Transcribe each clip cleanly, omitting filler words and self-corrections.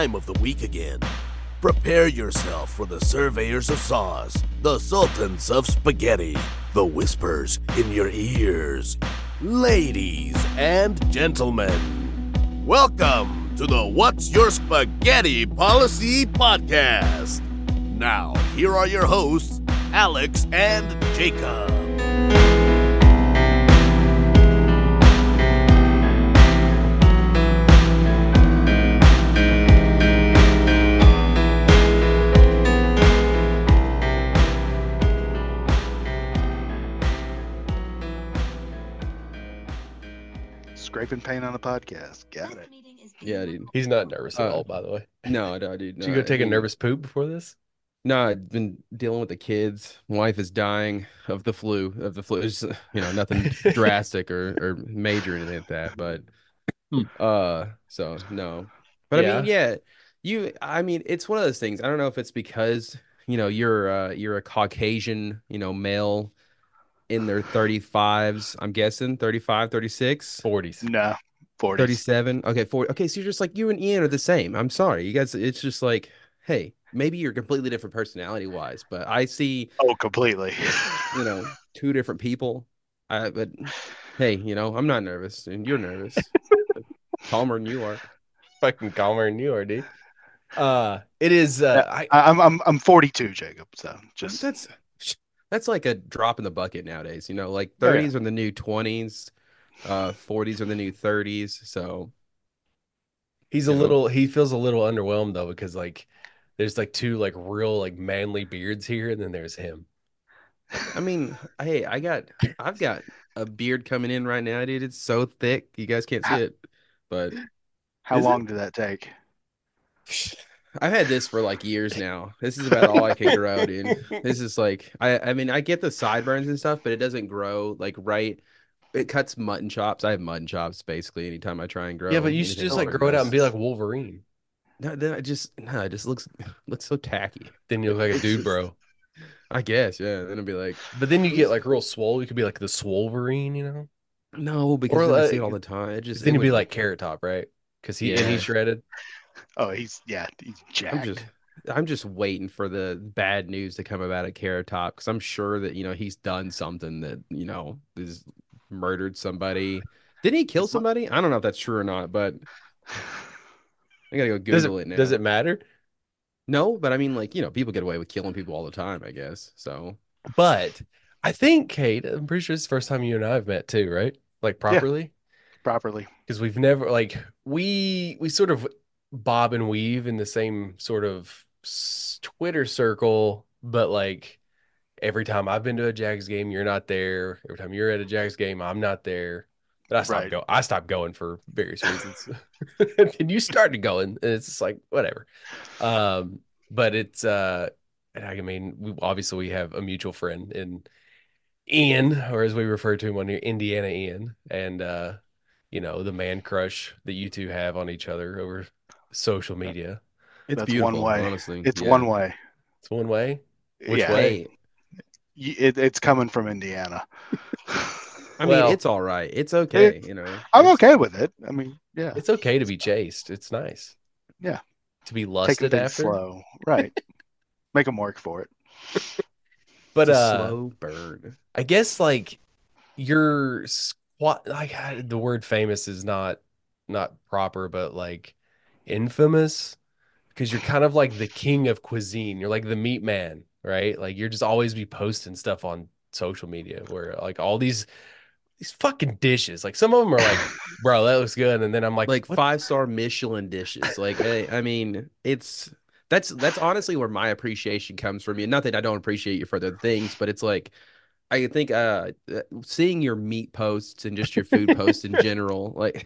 time of the week again. Prepare yourself for the surveyors of sauce, the sultans of spaghetti, the whispers in your ears. Ladies and gentlemen, welcome to the What's Your Spaghetti Policy podcast. Now, here are your hosts, Alex and Jacob. Scraping paint on a podcast. Got it. Yeah, dude. He's not nervous at all, by the way. No, dude. Did No, you go take a nervous poop before this? No, I've been dealing with the kids. Wife is dying of the flu. It's nothing drastic or major or anything like that. But so no. But Yeah. I mean, it's one of those things. I don't know if it's because, you're a Caucasian, male in their 35s, I'm guessing 35, 36, 40s. No, 40s. 37. Okay, 40. Okay, so you're just like you and Ian are the same. I'm sorry. You guys, it's just like, hey, maybe you're completely different personality wise, but I see, Oh, completely. two different people. But hey, I'm not nervous and you're nervous. Calmer than you are. Fucking calmer than you are, dude. It is. I'm 42, Jacob. So just That's like a drop in the bucket nowadays. Like 30s are the new 20s, 40s are the new 30s. So he feels a little underwhelmed though, because like there's like two like real like manly beards here, and then there's him. I mean, hey, I've got a beard coming in right now, dude. It's so thick, you guys can't see it. But how long did that take? I've had this for like years now. This is about all I can grow, dude. This is like, I mean, I get the sideburns and stuff, but it doesn't grow like right. It cuts mutton chops. I have mutton chops basically anytime I try and grow. Yeah, but you should just like grow it out and be like Wolverine. No, it just looks so tacky. Then you look like a dude, bro. I guess, yeah. Then it'd be like, but then you get like real swole. You could be like the Swolverine, No, because I see it all the time. Then you'd be like Carrot Top, right? Because he's shredded. Oh, he's jacked. I'm just waiting for the bad news to come about at Carrot Top, because I'm sure that he's done something that is murdered somebody. Didn't he kill somebody? I don't know if that's true or not, but I gotta go Google it now. Does it matter? No, but I mean, like, people get away with killing people all the time, I guess. So, but I think, Kate, I'm pretty sure it's the first time you and I have met too, right? Like properly? Yeah, properly. Because we've never like we sort of bob and weave in the same sort of Twitter circle, but like every time I've been to a Jags game, you're not there. Every time you're at a Jags game, I'm not there. But I stopped going for various reasons. And you started going, and it's just like whatever. But it's I mean, we have a mutual friend in Ian, or as we refer to him on here, Indiana Ian, and the man crush that you two have on each other over social media. It's beautiful, one way. Honestly. It's one way. It's one way. Which yeah, way? It's coming from Indiana. I mean, it's all right. It's okay. I'm okay with it. I mean, yeah, it's okay to be chased. It's nice. Yeah, to be lusted after. Slow, right? Make them work for it. But slow burn. I guess like your squat. Like the word famous is not proper, but like infamous, because you're kind of like the king of cuisine. You're like the meat man, right? Like you're just always be posting stuff on social media where like all these fucking dishes, like some of them are like, bro, that looks good, and then I'm like 5-star Michelin dishes. Like, hey, I mean, that's honestly where my appreciation comes from. Not that I don't appreciate you for other things, but it's like, I think seeing your meat posts and just your food posts in general, like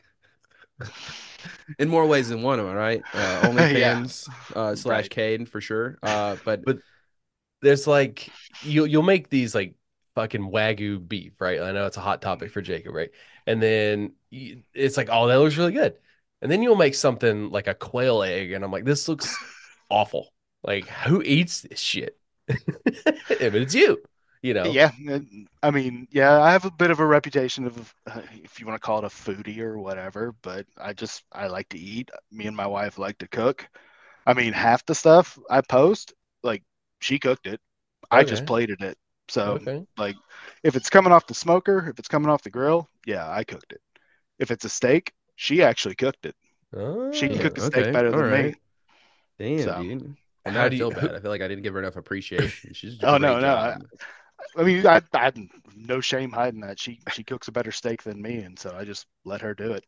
in more ways than one, am I right? OnlyFans / Caden for sure. But there's like you'll make these like fucking Wagyu beef, right? I know it's a hot topic for Jacob, right? And then it's like, oh, that looks really good. And then you'll make something like a quail egg, and I'm like, this looks awful. Like, who eats this shit? But it's you. Yeah, I mean, yeah, I have a bit of a reputation of, if you want to call it a foodie or whatever, but I like to eat. Me and my wife like to cook. I mean, half the stuff I post, like she cooked it. I just Okay. plated it. So Okay. like, if it's coming off the smoker, if it's coming off the grill, yeah, I cooked it. If it's a steak, she actually cooked it. She can Yeah. cook a Oh, steak Okay. better All than me. right. Damn, So, dude. And now how I do you feel bad. I feel like I didn't give her enough appreciation. She's a oh great no, no. job. I mean, I had no shame hiding that. She cooks a better steak than me, and so I just let her do it.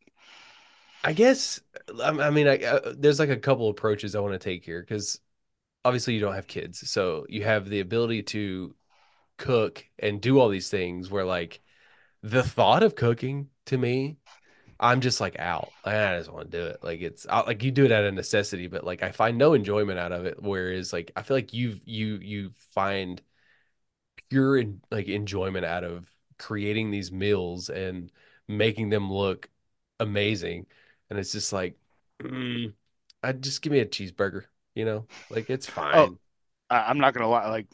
I guess I mean there's like a couple approaches I want to take here because obviously you don't have kids, so you have the ability to cook and do all these things where like the thought of cooking to me, I'm just like out. I just want to do it. Like like you do it out of necessity, but like I find no enjoyment out of it. Whereas like I feel like you find pure like enjoyment out of creating these meals and making them look amazing. And it's just like, mm, I just give me a cheeseburger, like it's Oh, fine. I'm not gonna lie. Like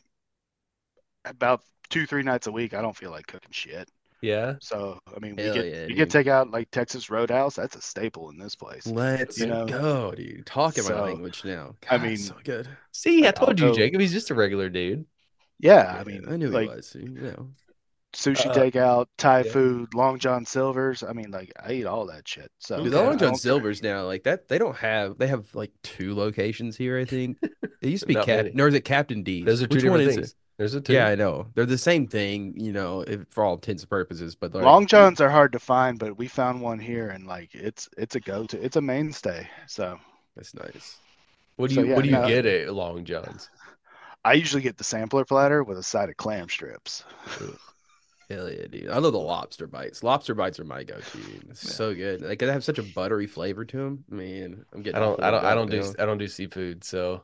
about 2, 3 nights a week, I don't feel like cooking shit. Yeah. So I mean, Hell yeah, we get dude. takeout like Texas Roadhouse. That's a staple in this place. Let's You Okay. know. go, dude. Talking my So language now. I God, mean, so good. See, I like I'll told you, go. Jacob, he's just a regular dude. Yeah, I Yeah, mean, I knew he like was. You know. sushi Uh, takeout, Thai yeah. food, Long John Silver's. I mean, like I eat all that shit. So Dude, the Okay. Long I John don't care. Silver's now like that. They have like two locations here, I think. It used to be Not many. Or is it Captain D's? Those are two Which one different is it? things. There's a Yeah, two. I know. They're the same thing, for all intents and purposes, but like Long Johns are hard to find, but we found one here, and like it's a go-to. It's a mainstay. So that's nice. What yeah, do you no, get at Long John's? I usually get the sampler platter with a side of clam strips. Ugh. Hell yeah, dude. I love the lobster bites. Lobster bites are my go-to, dude. It's Yeah. so good. Like they have such a buttery flavor to them. Man, I'm I getting don't I horned don't I up don't do now. I don't do seafood, so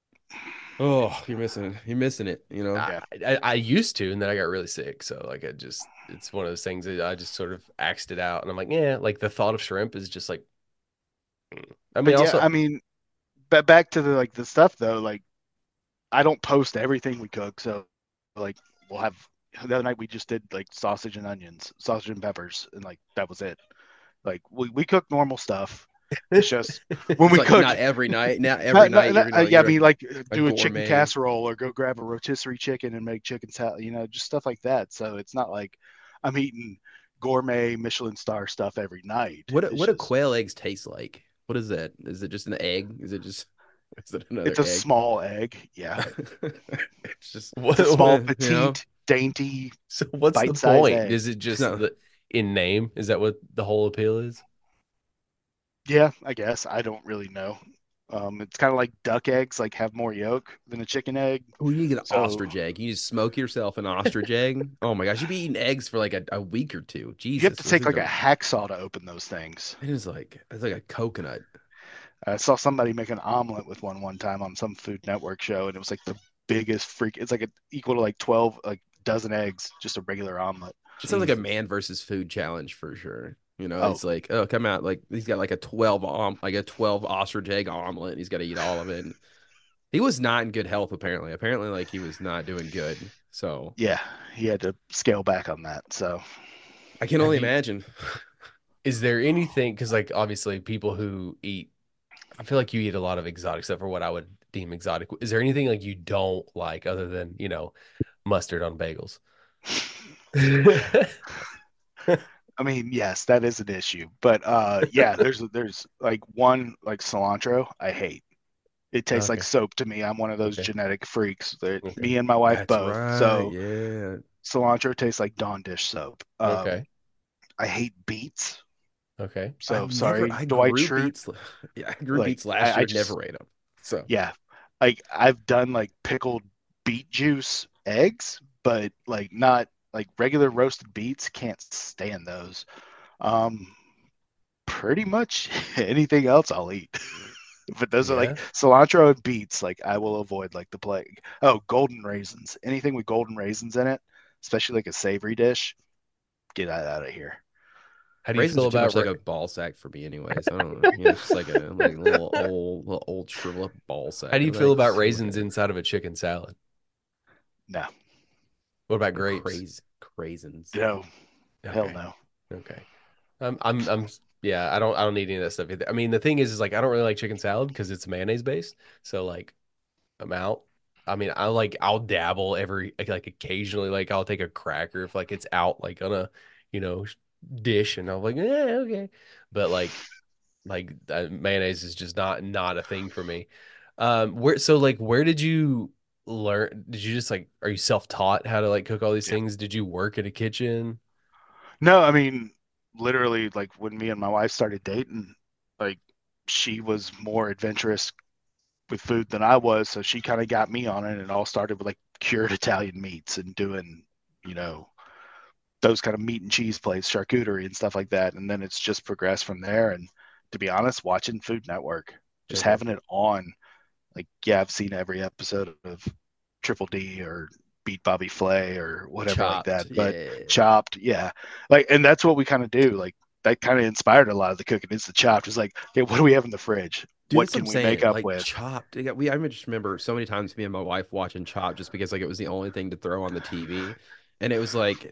Oh, you're missing it, I, Yeah. I used to, and then I got really sick. So like it's one of those things that I just sort of axed it out, and I'm like, yeah, like the thought of shrimp is just like, I mean, But yeah, also, I mean, but back to the stuff though, like I don't post everything we cook. So like we'll have the other night we just did like sausage and onions, sausage and peppers, and like that was it. Like we cook normal stuff. It's just when It's we like cook, not every night. Now every night yeah, I you're mean like a do a chicken gourmet. casserole or go grab a rotisserie chicken and make chicken salad, just stuff like that. So it's not like I'm eating gourmet Michelin star stuff every night. It's What do just quail eggs taste like? What is that? Is it just an egg? Is it another it's a egg? small egg. Yeah, It's just it's a small, you know, petite, dainty, so what's the bite-sized point? egg. Is it it's just not. the in name? Is that what the whole appeal is? Yeah, I guess I don't really know. It's kind of like duck eggs, like have more yolk than a chicken egg. Oh, you get an So ostrich egg. You just smoke yourself an ostrich egg. Oh my gosh, you'd be eating eggs for like a week or two. you have Jesus, to those take things like a are. hacksaw to open those things. It's like a coconut. I saw somebody make an omelet with one time on some Food Network show, and it was like the biggest freak. It's like equal to like 12, like dozen eggs, just a regular omelet. It sounds like a Jesus. man versus food challenge for sure. Oh It's like, oh, come out like he's got like a 12 ostrich egg omelet. And he's got to eat all of it. And he was not in good health apparently. Apparently, like he was not doing good. So yeah, he had to scale back on that. So I can Have only you, imagine. is there anything, because like obviously people who eat, I feel like you eat a lot of exotic stuff or what I would deem exotic. Is there anything like you don't like other than, mustard on bagels? I mean, yes, that is an issue. But yeah, there's like one like cilantro I hate. It tastes like Okay. soap to me. I'm one of those Okay. genetic freaks that Okay. me and my wife That's both. right. So Yeah. cilantro tastes like Dawn dish soap. Okay. I hate beets. Okay. So sorry, I Dwight grew Schrute. beets. Yeah, I grew Like beets last I year, just never ate them. So yeah, like I've done like pickled beet juice eggs, but like not like regular roasted beets. Can't stand those. Um, pretty much anything else I'll eat. But those are like Yeah. cilantro and beets, like I will avoid like the plague. Oh, golden raisins. Anything with golden raisins in it, especially like a savory dish, get that out of here. How do you raisins feel are too much about like a ball sack for me, anyways. I don't know. It's just like a little old shrivel up ball how sack. do you I'm feel like, about raisins okay, inside of a chicken salad? No, What about no grapes? craisins. no, hell Okay. no. Okay. I'm Yeah, I don't need any of that stuff either. I mean, the thing is like I don't really like chicken salad because it's mayonnaise based. So like I'm out. I mean, I'll dabble every like occasionally, like I'll take a cracker if like it's out like on a, you know, dish and I'm like, yeah, okay. But mayonnaise is just not a thing for me. Where did you learn? Did you just like are you self-taught how to like cook all these Yeah. things? Did you work in a kitchen? No, I mean, literally, like when me and my wife started dating, like she was more adventurous with food than I was, so she kind of got me on it. And it all started with like cured Italian meats and doing, you know, those kind of meat and cheese plates, charcuterie and stuff like that. And then it's just progressed from there. And to be honest, watching Food Network, just Okay. having it on, like, yeah, I've seen every episode of Triple D or Beat Bobby Flay or whatever like that. Chopped. But Yeah. Chopped, yeah, like, and that's what we kind of do. Like that kind of inspired a lot of the cooking. It's the Chopped. It's like, okay, what do we have in the fridge? Dude, What that's what can I'm we make saying. up Like with? Chopped. I just remember so many times me and my wife watching Chopped just because like it was the only thing to throw on the TV. And it was like,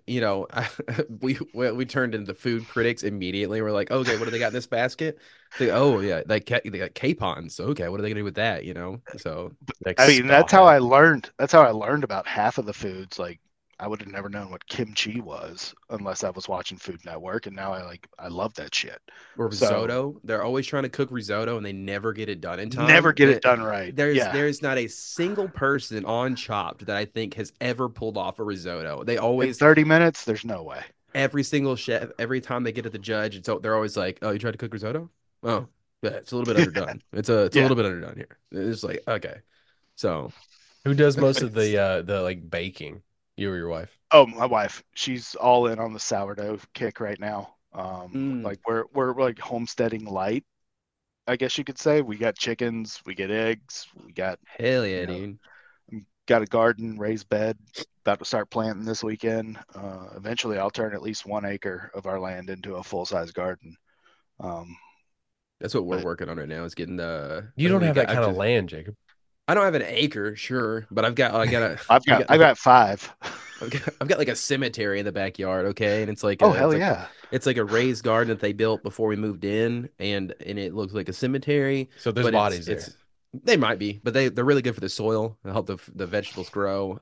we turned into food critics immediately. We're like, okay, what do they got in this basket? It's like, oh yeah, they got capons. Okay, what are they gonna do with that? So Like I mean, scoff at it. that's how I learned about half of the foods. Like I would have never known what kimchi was unless I was watching Food Network, and now I love that shit. or So risotto. They're always trying to cook risotto and they never get it done in never time. get it done right. There's Yeah. there's not a single person on Chopped that I think has ever pulled off a risotto. They In always 30 minutes, there's no way. every single chef, every time they get to the judge, they're always like, "Oh, you tried to cook risotto? Oh, yeah, it's a little bit underdone. It's a Yeah. little bit underdone here." It's like, okay, so Who does most But of the like baking? You or your wife? oh, my wife, she's all in on the sourdough kick right now. mm, Like we're like homesteading light, I guess you could say. We got chickens, we get eggs, we got, hell you yeah, know, dude. got a garden, raised bed, about to start planting this weekend. Eventually, I'll turn at least 1 acre of our land into a full size garden. Um, That's what we're but working on right now is getting the. You don't We have got. that kind of land, Jacob. I don't have an acre, sure, but I got a. I've I got got I like a. got five. I've got like a cemetery in the backyard, okay, and Oh hell yeah! it's like a raised garden that they built before we moved in, and it looks like a cemetery, So there's but bodies it's there. they might be, but they're really good for the soil and help the vegetables grow.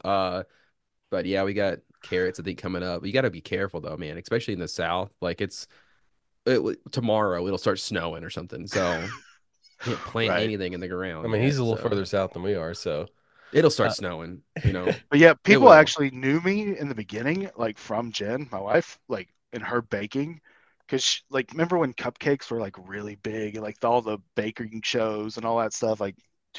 But yeah, we got carrots I think coming up. You got to be careful though, man, especially in the south. Like tomorrow it'll start snowing or something, so can't plant Right. anything in the I ground mean, he's yet. a little So further south than we are, so it'll start uh, snowing. But yeah, It people will. actually knew me in the beginning, like from Jen, my wife, like in her baking, because like remember when cupcakes were like really big and like all the baking shows and all that stuff, like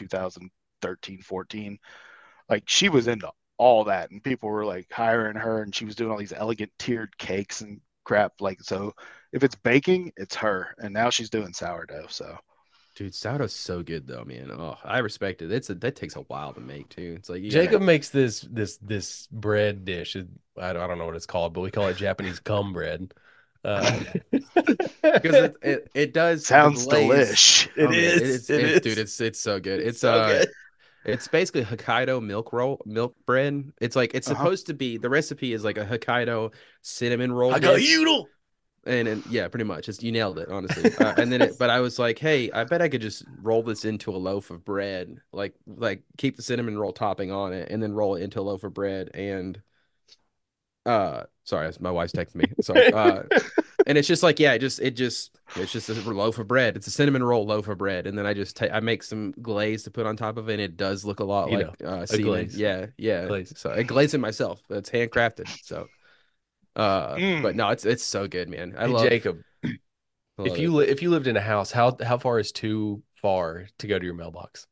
2013, 14. Like she was into all that, and people were like hiring her, and she was doing all these elegant tiered cakes and crap. Like so, if it's baking, it's her, and now she's doing sourdough. So Dude, sourdough's so good though, man. Oh, I respect it. That takes a while to make too. It's like you gotta Jacob makes this bread dish. I don't know what it's called, but we call it Japanese cum bread. Uh, because it does the sounds glaze. delish. Oh man, it it's dude, is. it's so good. It's so good. It's basically Hokkaido milk bread. It's like it's Uh huh. supposed to be the recipe is like a Hokkaido cinnamon roll I got dish. you. And yeah, pretty much. You nailed it, honestly. And then but I was like, hey, I bet I could just roll this into a loaf of bread, like keep the cinnamon roll topping on it, and then roll it into a loaf of bread. And sorry, my wife's texting me. So and it's just like, yeah, it's just a loaf of bread. It's a cinnamon roll loaf of bread, and then I make some glaze to put on top of it. And it does look a lot You like know, a semen. glaze, Yeah, yeah. glaze. So I glaze it myself. It's handcrafted. So but Mm. no, it's so good, man. Hey Jacob, I love if it. if you lived in a house, how far is too far to go to your mailbox?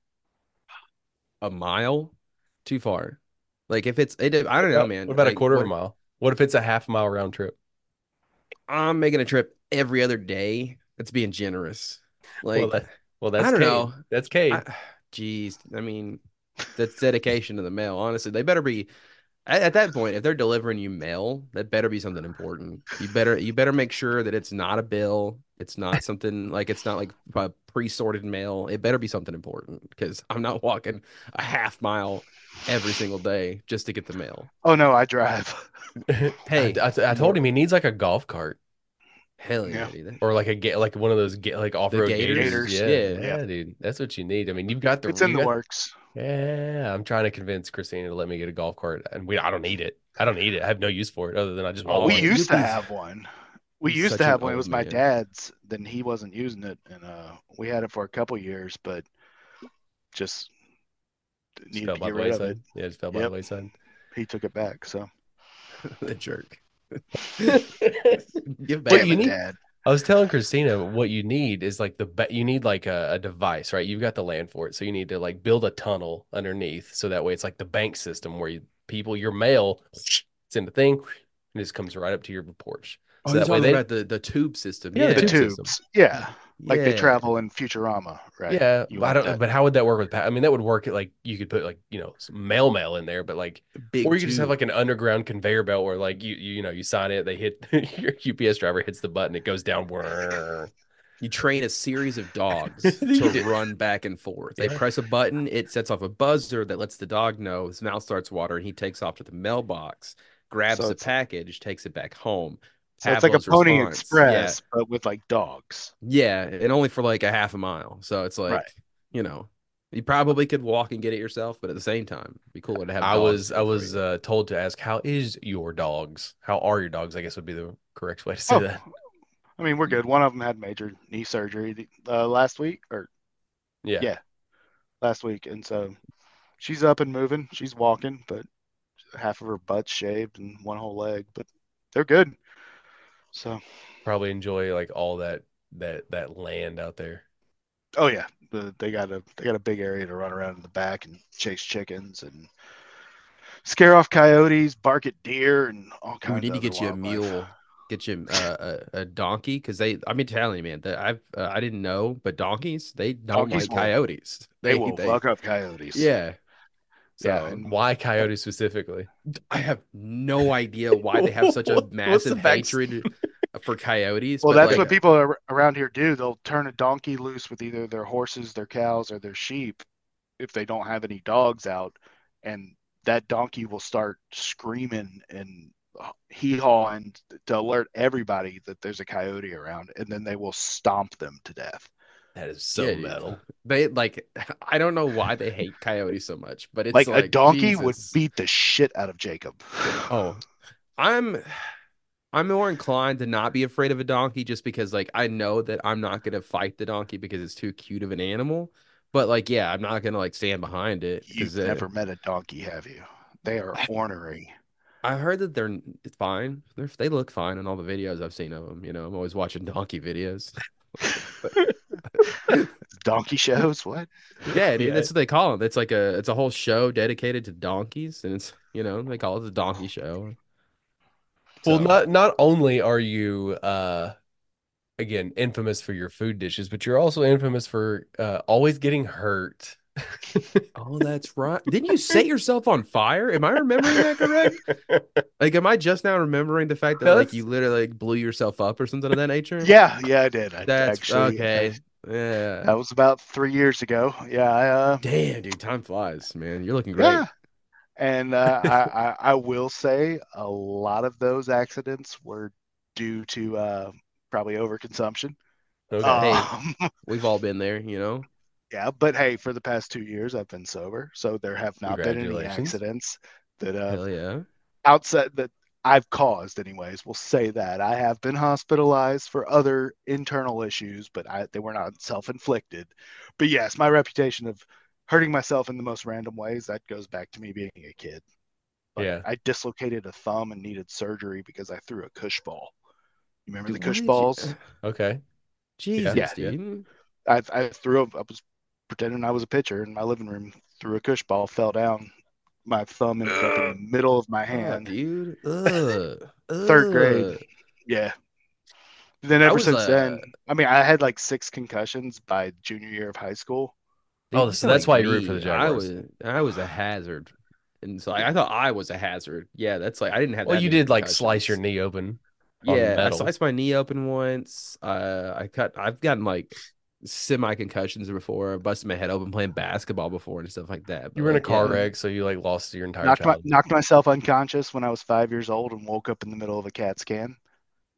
A mile too far. Like if I don't know, What man. about a Like quarter of a what mile? What if it's a half mile round trip? I'm making a trip every other day. That's being generous. Well, Like that's I don't know. Cade. That's Cade. Geez, I mean, that's dedication to the mail. Honestly, they better be at that point. If they're delivering you mail, that better be something important. You better make sure that it's not a bill. It's not something like it's not like pre-sorted mail. It better be something important because I'm not walking a half mile every single day just to get the mail. Oh no, I drive. Hey, I told more him he needs like a golf cart. Hell Yeah. yeah, dude. Or like like one of those like off-road Gators? gators. Yeah, Yeah. yeah, dude. That's what you need. I mean, you've got It's in you the got works. yeah. I'm trying to convince Christina to let me get a golf cart, and I don't need it. I don't need it. I have no use for it other than I just Oh, walk We it. used to Yuppie's have one. We he's used to such an have one. It old was my man. dad's. Then he wasn't using it, and we had it for a couple years, but just Just needed fell to by get the rid of it. wayside. Yeah, just fell by the Yep, wayside. he took it back. So The jerk. Give What back, damn you it, man. need, Dad. I was telling Christina what you need is like you need like a device, right? You've got the land for it. So you need to like build a tunnel underneath. So that way it's like the bank system where your mail, it's in the thing and it just comes right up to your porch. Oh, So you're that way talking about the tube system. yeah, the The Yeah. tube system. tubes, yeah, like they Yeah. travel in Futurama, right? Yeah, You but I want don't, that? but how would that work with, I mean, that would work at like, you could put like, some mail in there, but like, or Big you could just have tube. like an underground conveyor belt where like you sign it, they hit your UPS driver hits the button, it goes down. Whirr. You train a series of dogs You to do- run back and forth. They Yeah. press a button, it sets off a buzzer that lets the dog know his mouth starts watering. He takes off to the mailbox, grabs So the it's package, takes it back home. like a Pavlov's Pony response. Yeah. Express, but with like dogs. Yeah. And only for like a half a mile. So it's Right. like, you know, you probably could walk and get it yourself, but at the same time, it'd be cooler to have I dogs was I there for was you. told to ask, how is your dogs? How are your dogs? I guess would be the correct way to say Oh, that. I mean, we're good. One of them had major knee surgery last week, or Yeah, yeah, last week, and so she's up and moving. She's walking, but half of her butt's shaved and one whole leg, but they're good. So, probably enjoy like all that land out there. oh yeah, they got a big area to run around in the back and chase chickens and scare off coyotes, bark at deer, and all We kinds need of to other get you a wildlife. mule, get you a donkey because I mean, telling you, man, that I didn't know, but donkeys they don't Donkeys like will coyotes. they will buck up coyotes. Yeah. Yeah, So and Why coyotes specifically? I have no idea why they have such a What's the massive back? hatred for coyotes, well, but that's like what people around here do. They'll turn a donkey loose with either their horses, their cows, or their sheep if they don't have any dogs out, and that donkey will start screaming and hee-hawing to alert everybody that there's a coyote around, and then they will stomp them to death. That is so yeah, dude. metal. They like I don't know why they hate coyotes so much, but it's Like a like donkey would Jesus. beat the shit out of Jacob. Oh, I'm I'm more inclined to not be afraid of a donkey just because like I know that I'm not gonna fight the donkey because it's too cute of an animal. But like yeah, I'm not gonna like stand behind it because You've never met a donkey, have you? They are ornery. I heard that they're fine. They look fine in all the videos I've seen of them. You know, I'm always watching donkey videos. Donkey shows? What? Yeah, dude, Yeah. that's what they call them. It's a whole show dedicated to donkeys, and it's they call it the donkey show. Well, So, not only are you again infamous for your food dishes, but you're also infamous for always getting hurt. oh, that's right. Didn't you set yourself on fire? Am I remembering that correct? Like, am I just now remembering the fact that No, like that's you literally like blew yourself up or something of that nature? Yeah, I did. I That's actually okay. Yeah. that was about 3 years ago. Yeah, Damn, dude, time flies, man. You're looking great. yeah, and I will say a lot of those accidents were due to probably overconsumption. okay. Hey, Um, we've all been there, you know? yeah, but hey, for the past 2 years, I've been sober, so there have not been any Congratulations. accidents that Hell yeah. outside that I've caused. Anyways, we'll say that I have been hospitalized for other internal issues, but they were not self-inflicted. But yes, my reputation of hurting myself in the most random ways that goes back to me being a kid. Like Yeah. I dislocated a thumb and needed surgery because I threw a cush ball. You remember Dude, the what cush did you balls? Okay. Jesus, Yeah, Yeah. dude. I threw. I was pretending I was a pitcher in my living room. Threw a cush ball, fell down. My thumb ended up in the middle of my Oh, hand. dude. Ugh. Third grade. Ugh. Yeah. Then I ever was since then, I mean, I had like 6 concussions by junior year of high school. dude, Oh, you so sound that's like why you root for the me. Jaguars. I was a hazard. And so I thought I was a hazard. Yeah, that's like I didn't have Well, that you many did like slice your concussions. knee open on Yeah, I metal. sliced my knee open once. I've gotten like semi concussions before. I busted my head open playing basketball before and stuff like that. You But were in a like, car yeah, wreck, so you like lost your entire childhood. Knocked myself unconscious when I was 5 years old and woke up in the middle of a CAT scan.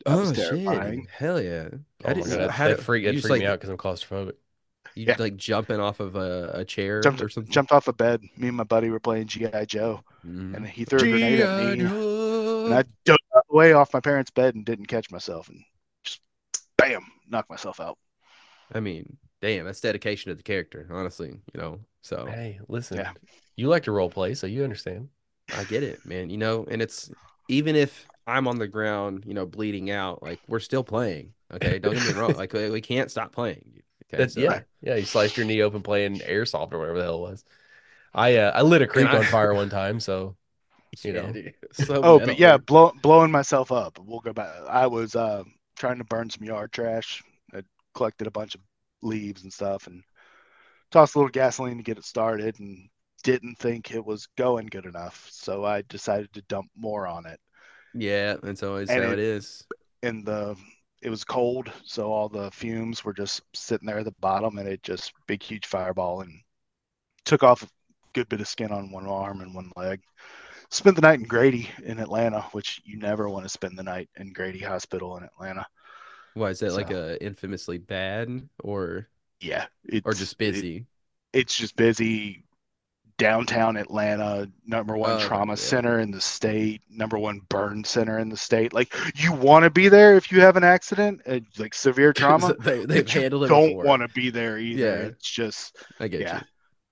That was Oh terrifying. shit! Hell yeah! Oh my God, How that did freaked you just me like out because I'm claustrophobic. you Yeah, like jumping off of a chair jumped or something? jumped off a bed. Me and my buddy were playing GI Joe, and Mhm. he threw a grenade at G.I. me, and I Joe. dove away off my parents' bed and didn't catch myself, and just bam, knocked myself out. I mean, damn, that's dedication to the character, honestly. So Hey, Yeah, listen, you like to role play, so you understand. I get it, man. And it's even if I'm on the ground, bleeding out, like we're still playing. Okay, don't get me wrong. Like we can't stop playing. Okay, That so right. yeah, you sliced your knee open playing airsoft or whatever the hell it was. I lit a and creek I, on fire one time, so you yeah, know. dude, so Oh, but metal, yeah, dude. blowing myself up. We'll go back. I was trying to burn some yard trash. I collected a bunch of leaves and stuff, and tossed a little gasoline to get it started, and didn't think it was going good enough, so I decided to dump more on it. Yeah, that's always And how it is. in the it was cold, so all the fumes were just sitting there at the bottom, and it just big huge fireball and took off a good bit of skin on one arm and one leg. Spent the night in Grady in Atlanta, which you never want to spend the night in Grady Hospital in Atlanta. Why is that like So a infamously bad yeah, or just busy? it's just busy. Downtown Atlanta, number one Okay, trauma yeah. center in the state, number one burn center in the state. Like you want to be there if you have an accident, like severe trauma, They've but you handled it don't before. want to be there either. Yeah, It's just, I get yeah, you.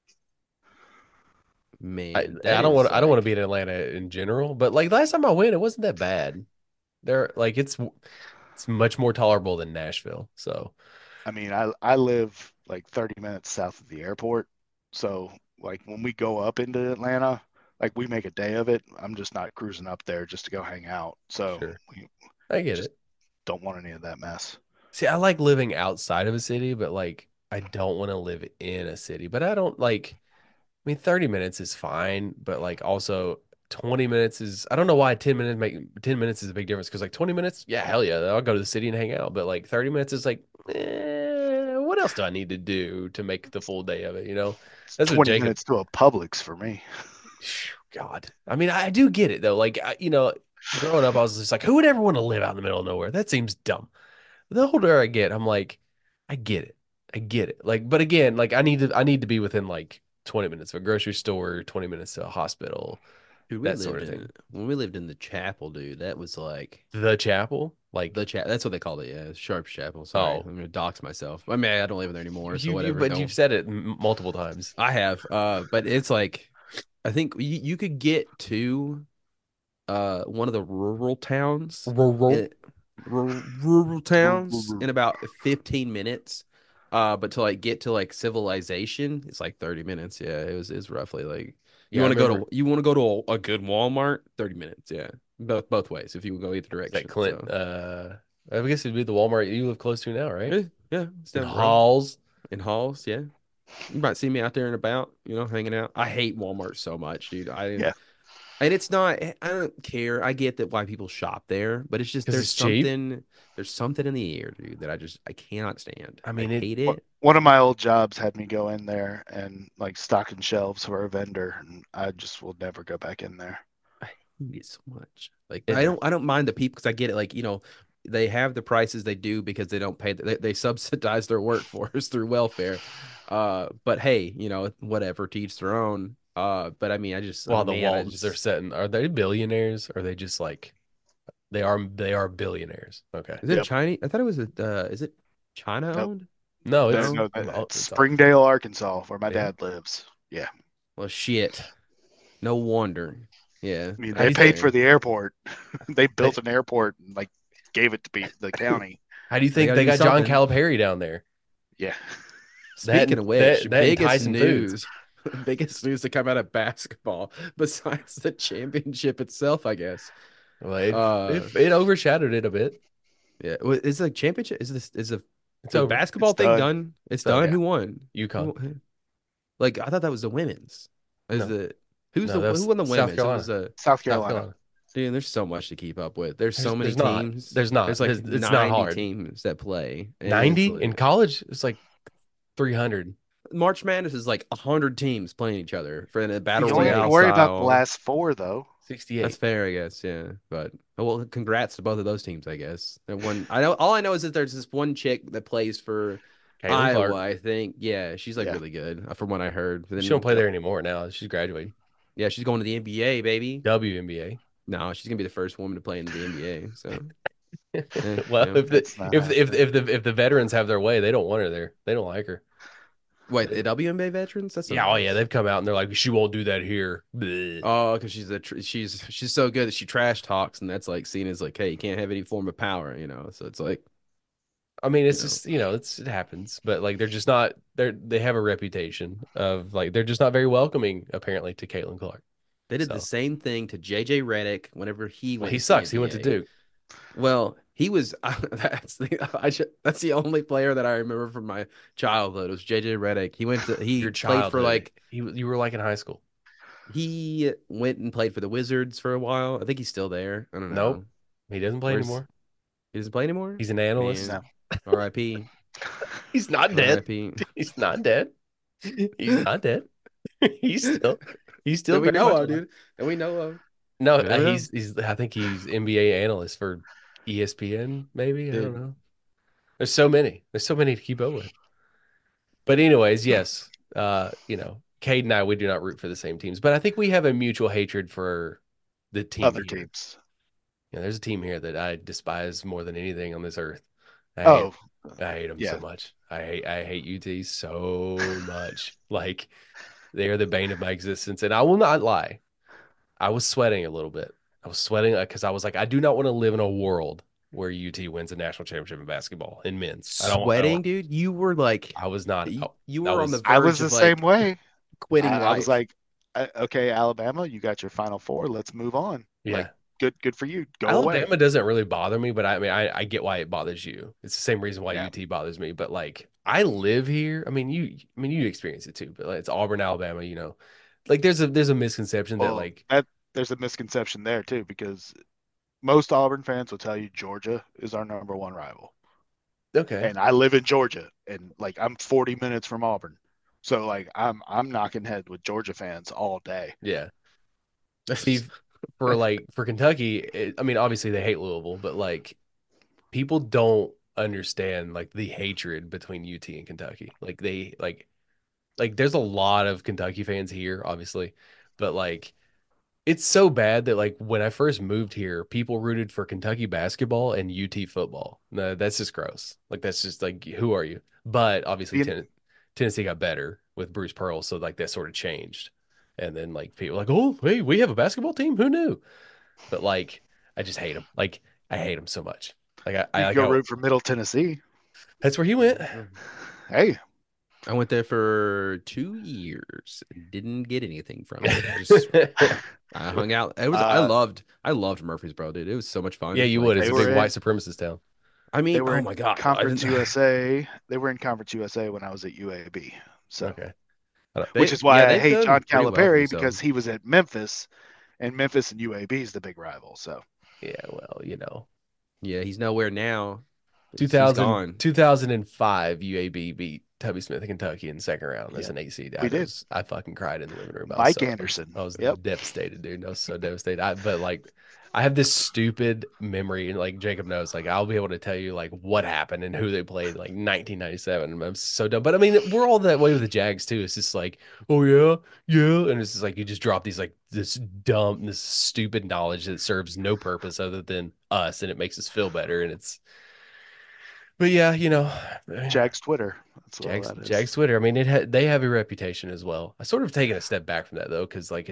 Man, that I don't is want to like be in Atlanta in general, but like last time I went, it wasn't that bad. There like it's much more tolerable than Nashville. So I mean, I live like 30 minutes south of the airport, so like when we go up into Atlanta, like we make a day of it. I'm just not cruising up there just to go hang out. So sure. we I get just it. don't want any of that mess. See, I like living outside of a city, but like I don't want to live in a city. But I don't like I mean 30 minutes is fine, but like also 20 minutes is I don't know why 10 minutes is a big difference because like 20 minutes, yeah, hell yeah, I'll go to the city and hang out. But like 30 minutes is like, what else do I need to do to make the full day of it, you know? It's That's what 20 Jacob minutes to a Publix for me. God. I mean, I do get it though. Like growing up, I was just like, who would ever want to live out in the middle of nowhere? That seems dumb. The older I get, I'm like, I get it. I get it. Like, but again, like I need to be within like 20 minutes of a grocery store, 20 minutes to a hospital, dude, that sort of thing. when we lived in the chapel, dude, that was like The chapel, like, the chap that's what they called it, yeah. Sharps Chapel. Sorry. oh, I'm gonna dox myself. I mean, I don't live there anymore, so whatever. but you've Don't said it multiple times. I have. But it's like I think you could get to one of the rural towns Rural. in rural towns in about 15 minutes. But to like get to like civilization, it's like 30 minutes. Yeah, it's roughly like Yeah, I remember. you want to go to a good Walmart, 30 minutes. Yeah. Both ways if you go either Is that direction. Clint? So I guess it'd be the Walmart you live close to now, right? yeah, it's In down the road. Halls. In Halls, yeah. You might see me out there and about, hanging out. I hate Walmart so much, dude. Yeah. And it's not, I don't care. I get that why people shop there, but it's just Because it's cheap. there's something in the air, dude, that I cannot stand. I I mean, hate it. One of my old jobs had me go in there and like stocking shelves for a vendor, and I just will never go back in there. I hate it so much. Like it, I don't mind the people because I get it. Like, they have the prices they do because they don't pay, they subsidize their workforce through welfare. But hey, whatever, to each their own. But I mean, while the man, Waltons are setting, are they billionaires? Or are they just like they are billionaires? Okay. is it Yep. Chinese? I thought it was is it China Nope. owned? No, No? No, it's it's Springdale, Arkansas, where my yeah. dad lives. Yeah. Well, shit. No wonder. Yeah. I mean, How do they you paid think for the airport. They they, built an airport and like gave it to be the county. how do you They think got to they do got John something. Calipari down there? Yeah. That Speaking of which, that and biggest Tyson Foods. news, biggest news to come out of basketball besides the championship itself, I guess. Well, Uh, it overshadowed it a bit. yeah. Is the championship? Is It's the over. basketball It's thing done. done? It's So done. yeah, Who won? UConn. Like I thought that was the women's. Is No, the no, who that's won the South women's? It was Carolina. South South Carolina. Carolina. dude. There's so much to keep up with. There's so many There's not. teams. There's not. There's like It's not 90 hard. teams that play, and 90 in college, it's like 300. March Madness is like 100 teams playing each other for a battle You only have to royale worry about the style. last four, though. 68. That's fair, I guess. Yeah, but well, congrats to both of those teams, I guess. And one, I know all I know is that there's this one chick that plays for Caitlin Iowa, Clark. I think. Yeah, she's like Yeah. really good from what I heard. But She then, don't play there anymore now. She's graduating. yeah, she's going to the NBA, baby. WNBA. No, she's gonna be the first woman to play in the NBA. So, Well, yeah. That's not happening. if the veterans have their way, they don't want her there. They don't like her. Wait, the WNBA veterans? That's so Yeah, oh yeah, nice. they've come out and they're like, she won't do that here. Bleh. Oh, because she's so good that she trash talks, and that's like seen as like, hey, you can't have any form of power, you know. So it's like, I mean, it's you know, just it happens, but like they're just not they have a reputation of like they're just not very welcoming apparently to Caitlin Clark. they did So the same thing to JJ Redick whenever he well, went he into the sucks. He went to NBA. Duke. Well, he was that's the only player that I remember from my childhood was JJ Redick. He Your played for childhood. like You were like in high school. he went and played for the Wizards for a while. I think he's still there. I don't know. Nope, he doesn't play Where's anymore. he doesn't play anymore? He's an analyst. Man, No. R.I.P. He's not dead. R.I.P. He's not dead. He's not dead. He's still That we very know much of, alive. dude. That we know of. No, Yeah. he's I think he's NBA analyst for ESPN, maybe. I don't Dude. know. There's so many. There's so many to keep up with. But anyways, yes. Cade and I, we do not root for the same teams, but I think we have a mutual hatred for the team Other here. teams. Yeah, there's a team here that I despise more than anything on this earth. Oh, I hate them yeah. so much. I hate UT so much. Like they are the bane of my existence. And I will not lie. I was sweating a little bit. I was sweating because I was like, I do not want to live in a world where UT wins a national championship in basketball in men's. I Sweating, dude. You were like, I was not. you I were on the was- I was verge the of same like way. quitting I was life. like, okay, Alabama, you got your Final Four. Let's move on. Yeah. Like, good for you. Go Alabama away. doesn't really bother me, but I mean, I get why it bothers you. It's the same reason why Yeah. UT bothers me. But like, I live here. I mean, you experience it too. But like, it's Auburn, Alabama. Like there's a misconception that Well, like there's a misconception there too, because most Auburn fans will tell you Georgia is our number one rival. okay, And I live in Georgia, and like I'm 40 minutes from Auburn. So like I'm knocking head with Georgia fans all day. yeah. Steve, for Kentucky, I mean, obviously they hate Louisville, but like people don't understand like the hatred between UT and Kentucky. Like they like there's a lot of Kentucky fans here, obviously, but like it's so bad that like when I first moved here, people rooted for Kentucky basketball and UT football. No, that's just gross. Like that's just like who are you? But obviously You- Tennessee got better with Bruce Pearl, so like that sort of changed. And then like people were like, oh, hey, we have a basketball team. Who knew? But like I just hate him. Like I hate him so much. Like I You like go how root for Middle Tennessee. that's where he went. Hey, I went there for 2 years and didn't get anything from it. Just I hung out. I loved Murfreesboro, dude. It was so much fun. Yeah, you Like, would. It's they a were big in- white supremacist town. I mean, they were oh in my god, Conference I didn't- USA. They were in Conference USA when I was at UAB. So, Okay. which is why yeah, I they've hate done John pretty well for Calipari, themselves. because he was at Memphis, and Memphis and UAB is the big rival. So Yeah, well, Yeah, he's nowhere now. He's 2000, gone. 2005 UAB beat Tubby Smith in Kentucky in the second round as Yeah, an 8 seed. we did. I fucking cried in the living room. Mike Anderson. I was Yep. devastated, dude. I was so devastated. But like, I have this stupid memory, and like Jacob knows, like I'll be able to tell you like what happened and who they played, like 1997. I'm so dumb. But I mean, we're all that way with the Jags too. It's just like, oh yeah, yeah, and it's just like you just drop these like this stupid knowledge that serves no purpose other than us, and it makes us feel better, and it's. But yeah, Jags Twitter. That's what that is. Jags Twitter. I mean, they have a reputation as well. I sort of taken a step back from that though, because like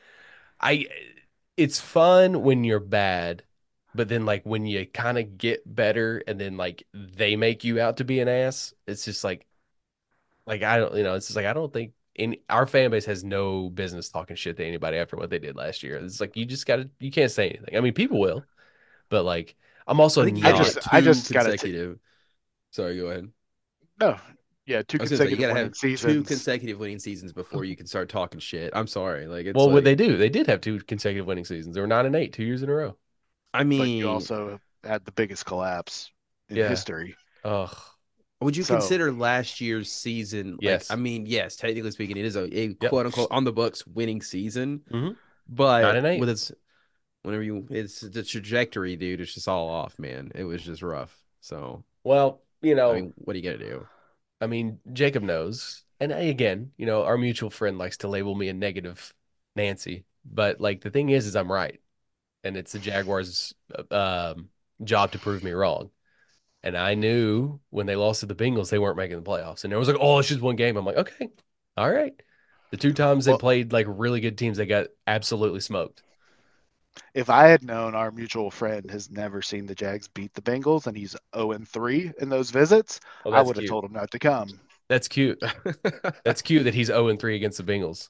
it's fun when you're bad, but then like when you kind of get better and then like they make you out to be an ass, it's just like I don't, it's just like I don't think our fan base has no business talking shit to anybody after what they did last year. It's like you can't say anything. I mean, people will, but like I'm also I think you not. gotta I get just two gotta consecutive. Sorry, go ahead. No, yeah, two I was gonna say you consecutive gotta winning have seasons. 2 consecutive winning seasons before you can start talking shit. I'm sorry, like it's Well, what like, they do, they did have 2 consecutive winning seasons. They were 9-8, 2 years in a row. I But mean, you also had the biggest collapse in Yeah. history. Ugh. Would you So consider last year's season like? I Yes. mean, yes, technically speaking, it is a Yep. quote unquote on the books winning season, hmm but 9-8. with its whenever you it's the trajectory, dude, it's just all off, man. It was just rough. So Well, I mean, what are you gonna do? I mean, Jacob knows. And again, our mutual friend likes to label me a negative Nancy. But like the thing is I'm right. And it's the Jaguars' job to prove me wrong. And I knew when they lost to the Bengals, they weren't making the playoffs. And it was like, oh, it's just one game. I'm like, okay, all right. The two times they well, played like really good teams, they got absolutely smoked. if I had known our mutual friend has never seen the Jags beat the Bengals and he's 0-3 in those visits, Oh, I that's would have cute. told him not to come. That's cute. That's cute that he's 0-3 against the Bengals.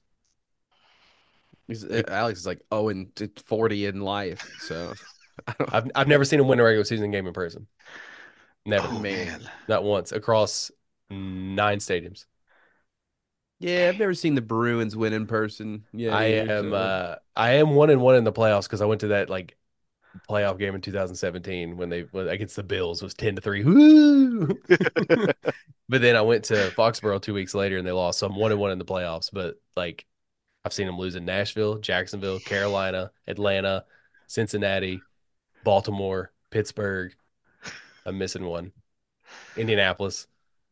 Alex is like 0-40 in life, so I've never seen him win a regular season game in person. Never. Oh man. man. Not once across 9 stadiums. Yeah, I've never seen the Bruins win in person. Yeah, I either, am so. I am 1-1 in the playoffs because I went to that like playoff game in 2017 when they went against the Bills. It was 10-3. Woo! But then I went to Foxborough 2 weeks later and they lost. So I'm 1-1 in the playoffs. But like I've seen them lose in Nashville, Jacksonville, Carolina, Atlanta, Cincinnati, Baltimore, Pittsburgh. I'm missing one. Indianapolis.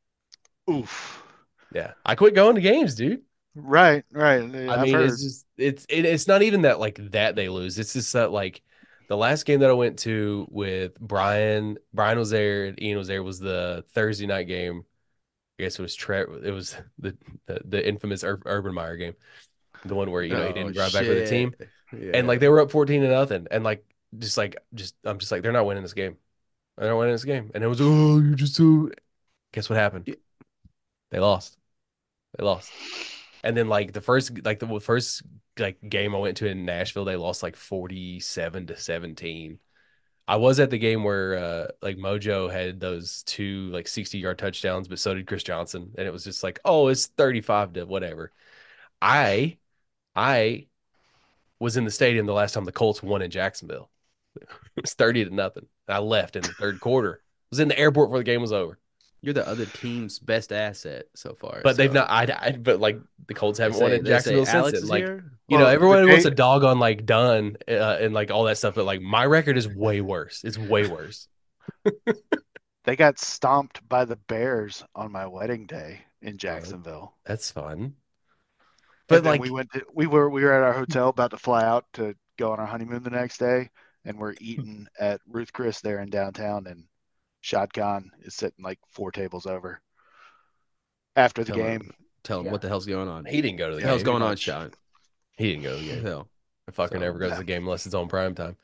Oof. Yeah. I quit going to games, dude. Right. I I've mean, heard. it's just it's not even that like that they lose. It's just that like the last game that I went to with Brian was there and Ian was there was the Thursday night game. I guess it was it was the infamous Urban Meyer game, the one where he Oh didn't drive back with the team, shit. and like Yeah. they were up 14-0, and like I'm just like they're not winning this game. They're not winning this game, and it was you're just so. Guess what happened? Yeah. They lost. They lost. And then like the first like game I went to in Nashville, they lost like 47-17. I was at the game where like Mojo had those two like 60-yard touchdowns, but so did Chris Johnson. And it was just like, oh, it's 35 to whatever. I I was in the stadium the last time the Colts won in Jacksonville. It was 30-0. I left in the third quarter. I was in the airport before the game was over. You're the other team's best asset so far. But they've so. not. But like the Colts haven't won in They say Jacksonville since Alex then. is Like here. Well, everyone the wants to game, dog on like Dunn and like all that stuff. But like my record is way worse. It's way worse. they got stomped by the Bears on my wedding day in Jacksonville. That's fun. And But then like we were at our hotel about to fly out to go on our honeymoon the next day, and we're eating at Ruth Chris there in downtown, and Shad Khan is sitting like 4 tables over after the Tell game. him, what the hell's going on. he didn't go to What the the hell's game. going on, much. Sean? He didn't go to the What the game. hell? I fucker So, never goes yeah. to the game unless it's on prime time.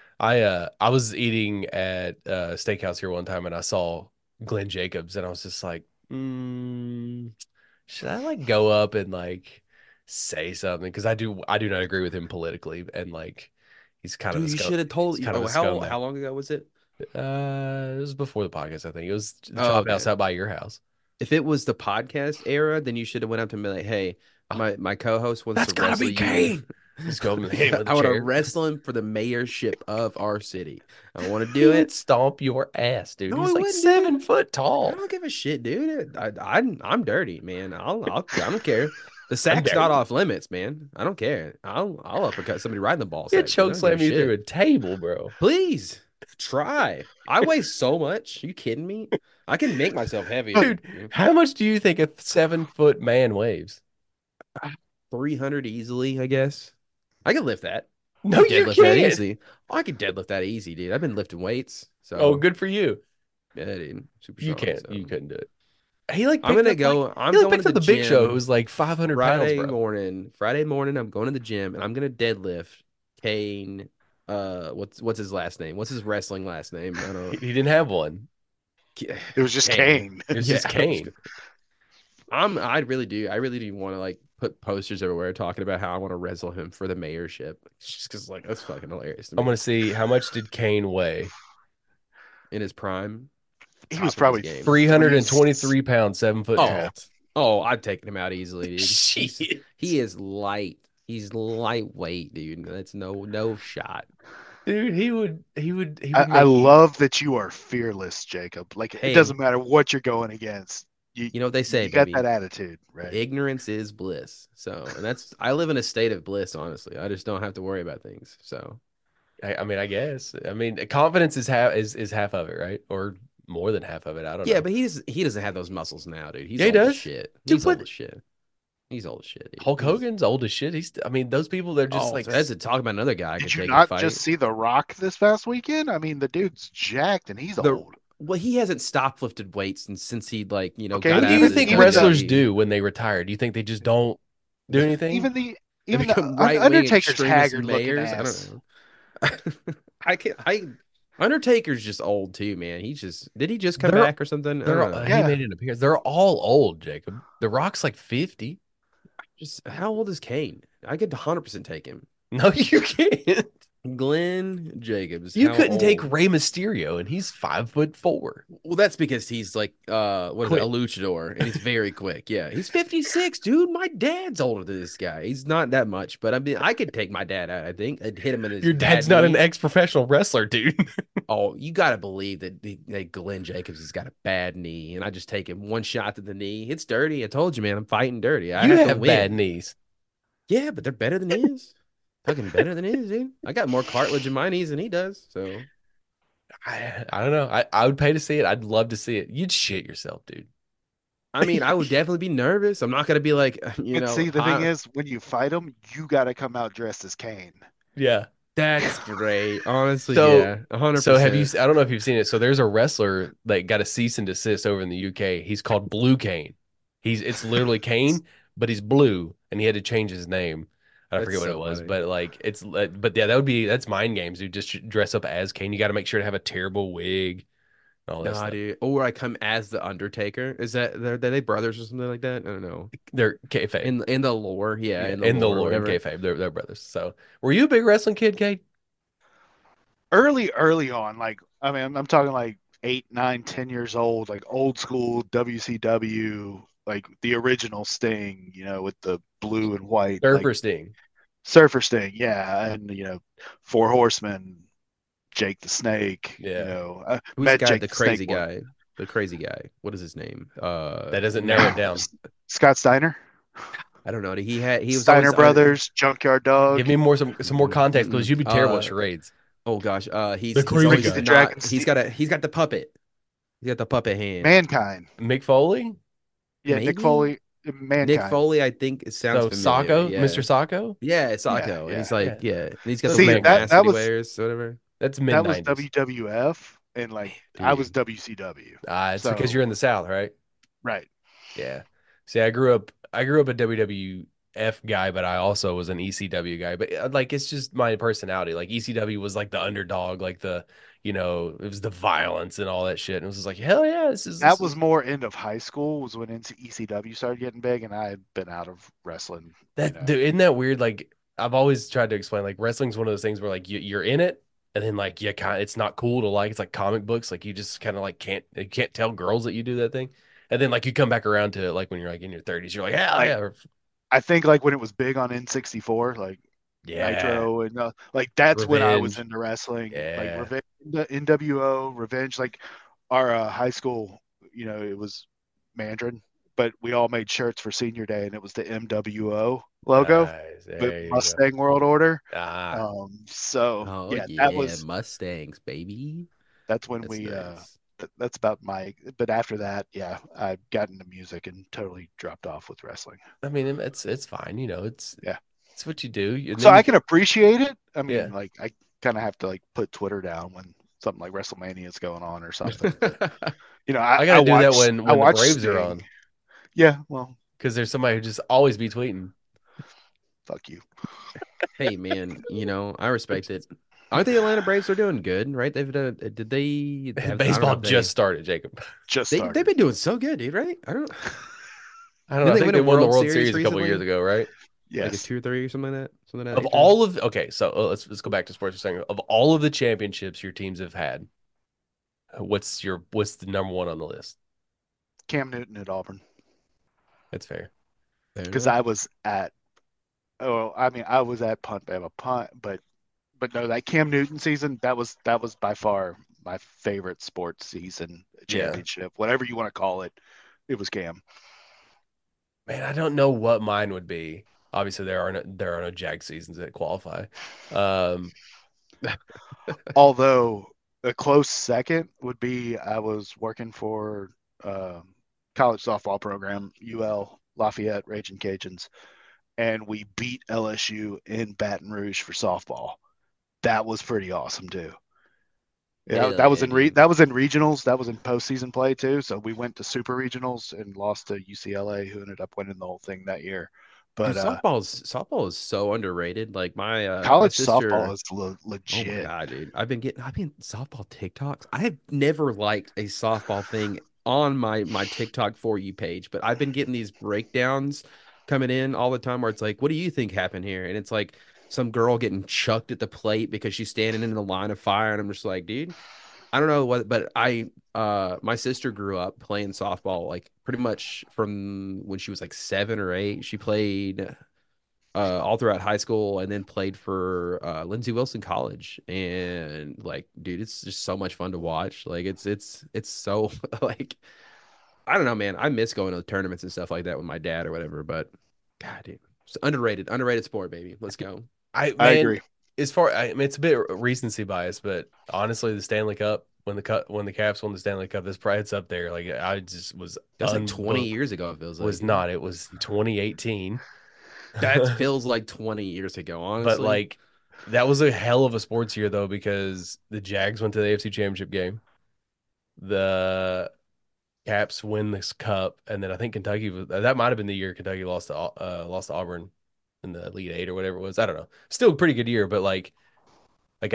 I was eating at a steakhouse here one time and I saw Glenn Jacobs and I was just like, should I like go up and like say something? Because I do not agree with him politically and like he's kind of Dude, a you scum. should have told. He's kind of a how scumbag. long ago was it? It was before the podcast, I think. It was the Oh, chop okay. house out by your house. If it was the podcast era, then you should have went up to me like, "Hey, my co-host wants That's to gotta wrestle be you." Kane. Just go up and hit him with a I want to chair. wrestle him for the mayorship of our city. I want to do He would it. stomp your ass, dude. No, He's he like wouldn't, 7 foot I tall. don't give a shit, dude. I'm dirty, man. I don't care. The sack's dirty. not off limits, man. I don't care. I'll uppercut somebody right in the ball He'd sack. Dude. I choke don't give slam a you through a shit. table, bro. Please try. I weigh so much. You kidding me? I can make myself heavy, Dude, how much do you think a 7 foot man weighs? 300 easily, I guess. I can lift that. No, I you deadlift that can't. easy. I can deadlift that easy, dude. I've been lifting weights. So Oh, good for you. yeah, dude. Super You strong. can't. So. You couldn't do it. He like I'm picked gonna up, go. like, I'm he like going picked to up the the Big Show, gym who's like 500 pounds, Friday bro. morning. Friday morning, I'm going to the gym and I'm gonna deadlift Kane. What's his last name? What's his wrestling last name? I He don't. didn't have one. It was just Kane. Kane. It was Yeah, just I was Kane. I really do. I really do want to like put posters everywhere talking about how I want to wrestle him for the mayorship. Just because like that's fucking hilarious to me. I'm gonna see how much did Kane weigh. In his prime, He top was of his probably game. 323 pounds, 7 foot tall. I've taken him out easily, dude. Shit. He is light. He's lightweight, dude. That's no shot. Dude, he would I make you. love that you are fearless, Jacob. Like it Hey, doesn't matter what you're going against. You you know what they say, you got that baby. attitude, right? Ignorance is bliss. So, and that's I live in a state of bliss, honestly. I just don't have to worry about things. So, I mean, I guess. I mean, confidence is half of it, right? Or more than half of it. I don't yeah, know. but he doesn't have those muscles now, dude. He's Yeah, he old as does. shit. Dude, He's old but as shit. He's old as shit, dude. Hulk Hogan's old as shit. I mean, those people, they're just Oh, like, so that's to talk about another guy I Did could you take in a not just fight. see The Rock this past weekend? I mean, the dude's jacked and he's The old. well, he hasn't stopped lifted weights since he like Okay, got what do out you of the think even the wrestlers WWE. do when they retire? Do you think they just don't do anything? even the They even the become right wing Undertaker's extremist haggard looking mayors. I ass. don't know. I can I Undertaker's just old too, man. He just did he just come They're back or something? I they're don't know. he Yeah, made an appearance. They're all old, Jacob. The Rock's like 50. Just how old is Kane? I could 100% take him. No, you can't. Glenn Jacobs, You how couldn't take old? Rey Mysterio, and he's 5'4". Well, that's because he's like what is it, a Quick. luchador, and he's very quick. Yeah, he's 56, dude. My dad's older than this guy. He's not that much, but I mean, I could take my dad out. I think I'd hit him in his Your bad dad's not an knee. ex-professional wrestler, dude. Oh, you got to believe that Glenn Jacobs has got a bad knee, and I just take him one shot to the knee. It's dirty. I told you, man. I'm fighting dirty. I You have to have bad win. knees. Yeah, but they're better than his. Fucking better than his, dude. I got more cartilage in my knees than he does. So, I don't know. I would pay to see it. I'd love to see it. You'd shit yourself, dude. I mean, I would definitely be nervous. I'm not gonna be like, and see, the thing hi. is, when you fight him, you got to come out dressed as Kane. Yeah. That's great. Honestly, So, yeah, so have you? 100%. I don't know if you've seen it. So there's a wrestler that got a cease and desist over in the UK. He's called Blue Kane. It's literally Kane, but he's blue, and he had to change his name. I That's forget what it so was, funny. but like but yeah, that's mind games. You just dress up as Kane. You got to make sure to have a terrible wig, and all that Nah, stuff. dude. Or I come as the Undertaker. Is that are they brothers or something like that? I don't know. They're kayfabe. In the lore, yeah, Yeah, in the in the lore or lore in whatever. kayfabe, they're brothers. So, were you a big wrestling kid, Kate? Early on, like I mean, I'm talking like 8, 9, 10 years old, like old school WCW, like the original Sting, with the blue and white, like Surfer Sting. Surfer Sting, yeah, and Four Horsemen, Jake the Snake, Yeah, Who's the met guy? Jake The the Snake crazy one. guy. The crazy guy. What is his name? that doesn't narrow it down. Scott Steiner, I don't know. He was Steiner always Brothers, Junkyard Give Dog. me some more context because you'd be terrible at uh charades. oh gosh. The He's crazy always Ricky the guy, Dragon not Steve, he's got the puppet. He's got the puppet hand. Mankind. Mick Foley. Yeah, Nick Maybe Foley, Nick Mankind. Foley, I think it sounds So familiar. Sacco, Mr. Yeah. Sacco. Yeah, it's Yeah, Sacco. And yeah. he's like, Yeah, yeah. And he's got that those was See, little Mankind. masks that that he was wears, or whatever. That's mid that was '90s. WWF, and like I was Dude. WCW. It's because you're So in the South, right? right. Yeah. See, I grew up a WWF guy, but I also was an ECW guy. But like, it's just my personality. Like ECW was like the underdog, like it was the violence and all that shit. And it was just like, hell yeah, this That was is more end of high school was when ECW started getting big, and I had been out of wrestling. that. Dude, isn't that weird? Like, I've always tried to explain, like, wrestling's one of those things where like you're in it, and then like you kind, it's not cool to like. It's like comic books. Like you just kind of like you can't tell girls that you do that thing. And then like you come back around to it like when you're like in your 30s, you're like, hell Like yeah, I think like when it was big on N64, like yeah, Nitro, and like that's when I was revenge, into wrestling. Like yeah. Revenge, the NWO, Revenge. Like our high school, it was Mandarin, but we all made shirts for senior day, and it was the MWO logo, Nice. the There you go. Mustang World Order. Ah, So Oh yeah, that yeah, was Mustangs, baby. that's when That's we nice. that's about my. But after that, yeah, I got into music and totally dropped off with wrestling. I mean, it's fine. Yeah, It's what you do. And so then I can appreciate it. I yeah. mean, like I kind of have to like put Twitter down when something like WrestleMania is going on or something. But I I gotta do that watch I when the watch Braves are Sting. on Yeah, well, because there's somebody who just always be tweeting. fuck you. Hey man, I respect it. Aren't the Atlanta Braves are doing good, right? They've done, did they have I don't know Baseball if just started, Jacob. Just they've started. been doing so good, dude, right? I don't I don't know. didn't I they think win they a won the World World Series Series a couple years recently? ago, right? Like a Yes. 2 or 3 or something like that? Something of that Of nature? all of okay, so let's go back to sports for a second. Of all of the championships your teams have had, what's the number one on the list? Cam Newton at Auburn. That's fair. Fair Because enough. I was at I mean I was at Punt Bama Punt, but but no, that Cam Newton season, that was by far my favorite sports season championship, whatever you want to call it. It was Cam. Man, I don't know what mine would be. Obviously, there are no Jag seasons that qualify. Um, Although a close second would be I was working for college softball program, UL Lafayette Raging Cajuns, and we beat LSU in Baton Rouge for softball. That was pretty awesome too. Yeah, Hell yeah, dude. that was in regionals. That was in postseason play too. So we went to super regionals and lost to UCLA, who ended up winning the whole thing that year. Dude, But softball is so underrated. Like my college softball sister. is Oh my legit. God, dude. I've been softball TikToks. I have never liked a softball thing on my TikTok for you page, but I've been getting these breakdowns coming in all the time where it's like, what do you think happened here? And it's like some girl getting chucked at the plate because she's standing in the line of fire. And I'm just like, dude, I don't know what, but my sister grew up playing softball like pretty much from when she was like 7 or 8. She played all throughout high school and then played for Lindsey Wilson College. And like, dude, it's just so much fun to watch. Like it's so like I don't know, man. I miss going to tournaments and stuff like that with my dad or whatever, but God, dude, it's underrated sport, baby. Let's go. I Man, agree. I mean, it's a bit recency bias, but honestly, the Stanley Cup when the Caps won the Stanley Cup, this probably it's up there. Like I just was That's like 20 years ago, it feels like, was dude. not. It was 2018. That feels like 20 years ago, But honestly. like that was a hell of a sports year though, because the Jags went to the AFC Championship game. The Caps win this cup, and then I think Kentucky was that might have been the year Kentucky lost to Auburn in the Elite Eight or whatever it was. I don't know. Still a pretty good year, but like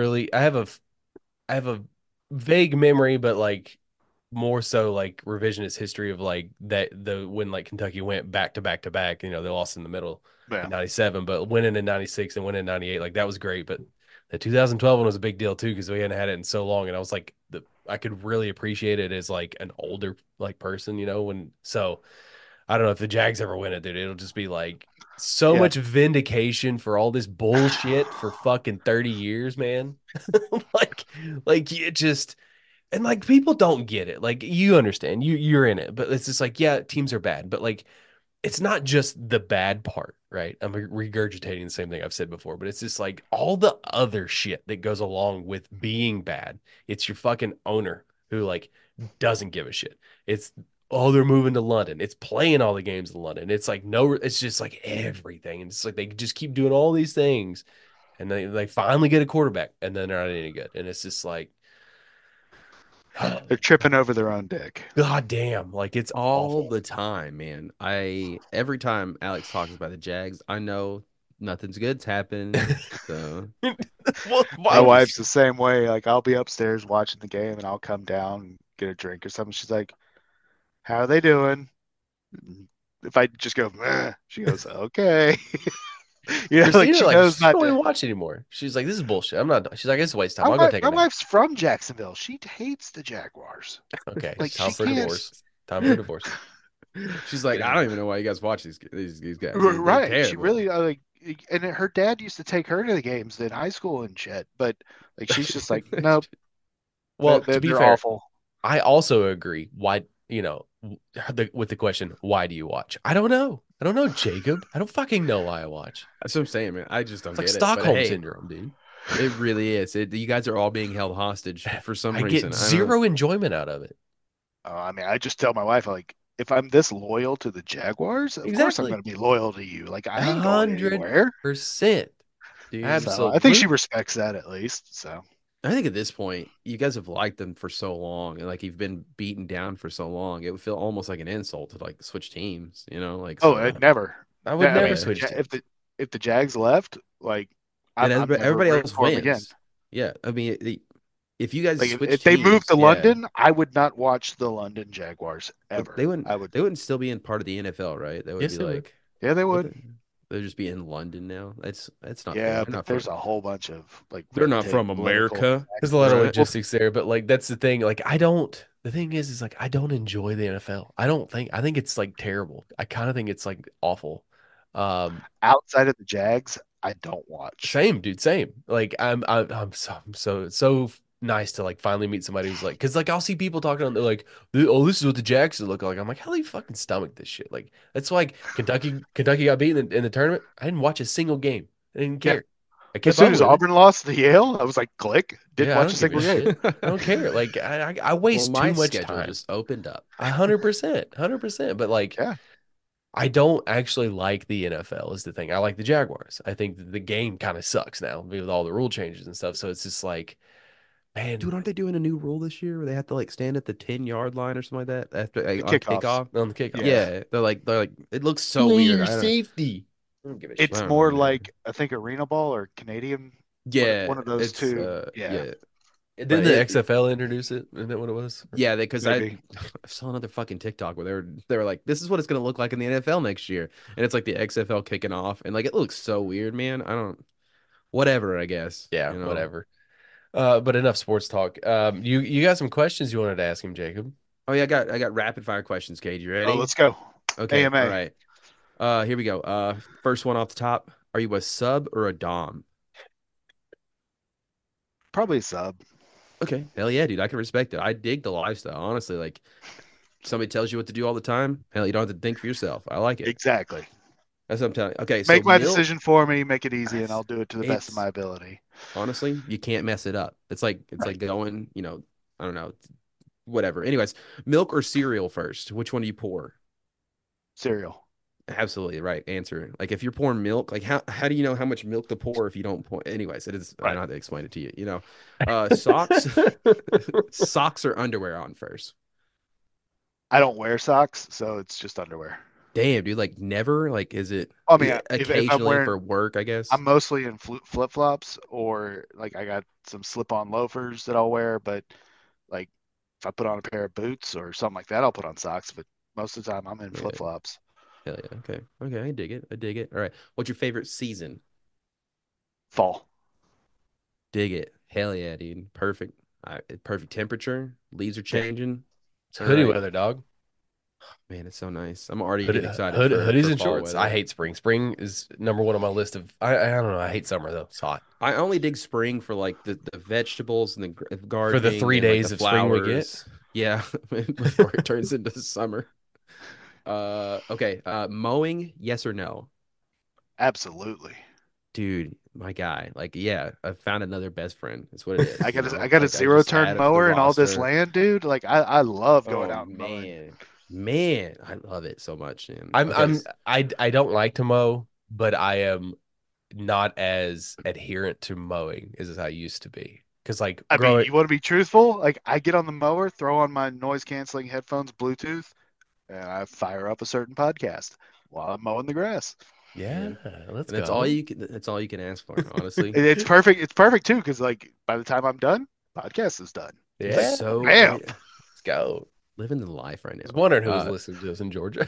I have a vague memory, but like more so like revisionist history of like that the when like Kentucky went back to back to back. You know, they lost in the middle Yeah. in '97, but winning in '96 and winning in '98, like that was great. But the 2012 one was a big deal too because we hadn't had it in so long, and I was like I could really appreciate it as like an older like person, you know. When so I don't know if the Jags ever win it, dude. It'll just be like so Yeah. much vindication for all this bullshit for fucking 30 years, man. like like it just and like people don't get it. Like you understand. You're in it, but it's just like yeah, teams are bad, but like it's not just the bad part, right? I'm regurgitating the same thing I've said before, but it's just like all the other shit that goes along with being bad. It's your fucking owner who like doesn't give a shit. It's oh, they're moving to London. It's playing all the games in London. It's like no, it's just like everything. And it's like they just keep doing all these things and they finally get a quarterback and then they're not any good. And it's just like They're tripping over their own dick. God damn, like it's All awful. the time, man. Every time Alex talks about the Jags, I know nothing's good's happening. So Well, My why wife's the same way. Like I'll be upstairs watching the game and I'll come down and get a drink or something. She's like, "How are they doing?" If I just go, "Meh," she goes, "Okay." Like Christina, she like, knows she not don't to. even watch anymore. She's like, this is bullshit. I'm not. She's like, it's a waste of time. I'll go take a My nap. wife's from Jacksonville. She hates the Jaguars. Okay, Like time she for a can't. divorce. Time for a divorce. she's like, I Yeah. don't even know why you guys watch these guys. They're Right. She terrible. really like, and her dad used to take her to the games in high school and shit. But like, she's just like, nope, Well, to be they're fair, awful. I also agree. Why, with the question, why do you watch? I don't know. I don't know, Jacob. I don't fucking know why I watch. That's what I'm saying, man. I just don't It's like get it. But Stockholm hey, syndrome, dude. it really is. You guys are all being held hostage for some I get reason. I don't. zero enjoyment out of it. I mean, I just tell my wife like, if I'm this loyal to the Jaguars, of course I'm Exactly. going to be loyal to you. Like I ain't going 100%. anywhere. Dude, So I think she Absolutely. respects that at least. So I think at this point, you guys have liked them for so long, and like you've been beaten down for so long, it would feel almost like an insult to like switch teams, you know? Like oh, so. never. I would I never mean, switch if teams. the Jags left, like Then I'm never everybody rooting else for them again. wins. Yeah, I mean, if you guys Like switch if they moved teams, to yeah, London, I would not watch the London Jaguars but ever. I would. they wouldn't still be in part of the NFL, right? They would Yes, be they would. like, Yeah, they what would. the, they'd just be in London now. That's not fair. Yeah, They're but not there's from a whole bunch of like they're red not tape, from political America. There's a lot of factors. Right. logistics there, but like that's the thing. Like the thing is like I don't enjoy the NFL. I think it's like terrible. I kind of think it's like awful. Um, Outside of the Jags, I don't watch. Same, dude. Same. Like I'm so nice to like finally meet somebody who's like, because like I'll see people talking on, they're like, oh, this is what the Jackson look like. I'm like, how do you fucking stomach this shit? Like that's like Kentucky got beaten in the tournament. I didn't watch a single game. I didn't Yeah. care. I As kept soon up as with it. Auburn lost to Yale, I was like, click. Didn't Yeah, I watch don't a give a single game. shit. I don't care. Like I Well, waste my too much schedule time. just opened up. 100%, 100%. But like Yeah. I don't actually like the NFL is the thing. I like the Jaguars. I think that the game kind of sucks now with all the rule changes and stuff. So it's just like, man, Dude, aren't they doing a new rule this year where they have to like stand at the 10-yard line or something like that after The on kickoffs. kickoff? on the kickoff. Yeah. Yeah, they're like it looks so weird. I don't, Safety. I don't give a shit. I It's don't know, more man. like, I think, Arena Ball or Canadian. Yeah, One of those it's two. Yeah. yeah, Didn't but the it XFL introduce it? Isn't that what it was? yeah, because I Maybe. saw another fucking TikTok where they were like, this is what it's gonna look like in the NFL next year, and it's like the XFL kicking off, and like it looks so weird, man. I don't, whatever, I guess, Yeah, you know. whatever. But enough sports talk. You got some questions you wanted to ask him, Jacob? Oh yeah, I got rapid fire questions, Cade. You Oh, ready? let's go. Okay, all AMA. right. Here we go. First one off the top. Are you a sub or a dom? Probably a sub. Okay, hell yeah, dude. I can respect it. I dig the lifestyle, honestly. Like somebody tells you what to do all the time. Hell, you don't have to think for yourself. I like it. Exactly. That's what I'm telling you. Okay, so Make my milk. decision for me, make it easy, and I'll do it to the best of It's my ability. honestly, you can't mess it up. It's Right. like going, I don't know, whatever. Anyways, milk or cereal first? Which one do you pour? Cereal. Absolutely right answer. Like if you're pouring milk, like how do you know how much milk to pour if you don't pour? Anyways, it is. I Right. don't have to explain it to you. Socks, socks or underwear on first. I don't wear socks, so it's just underwear. Damn, dude. Like never. Like is it I mean, if I'm occasionally wearing, for work? I guess. I'm mostly in flip flops, or like I got some slip on loafers that I'll wear. But like if I put on a pair of boots or something like that, I'll put on socks. But most of the time, I'm in Yeah, flip flops. hell yeah. Okay, okay. I dig it. I dig it. All right. What's your favorite season? Fall. Dig it. Hell yeah, dude. Perfect. Perfect temperature. Leaves are Yeah. changing. It's All hoodie right. weather, dog. Man, it's so nice. I'm already getting excited Hoodies for and fall shorts. I weather. hate spring. Spring is number one on my list of. I don't know. I hate summer though. It's hot. I only dig spring for like the vegetables and the For the gardening 3 days the of spring we get. flowers. Yeah, before it turns into summer. Okay. Mowing, yes or no? Absolutely. Dude, my guy. Like, yeah, I found another best friend. That's what it is, I you got a know? I got a Like I zero just turn add it to the mower in all this roster. land, dude. Like I love going Oh out and mowing. man, I love it so much, man. I'm Okay, I'm I don't like to mow, but I am not as adherent to mowing as I used to be. Because like I mean, growing, you want to be truthful? Like I get on the mower, throw on my noise canceling headphones, Bluetooth, and I fire up a certain podcast while I'm mowing the grass. yeah, man. let's And go. that's all you can ask for, honestly. It's perfect. It's perfect too, because like by the time I'm done, podcast is done. It's Yeah, so Bam. let's go. living the life right I was now. wondering who was listening to us in Georgia.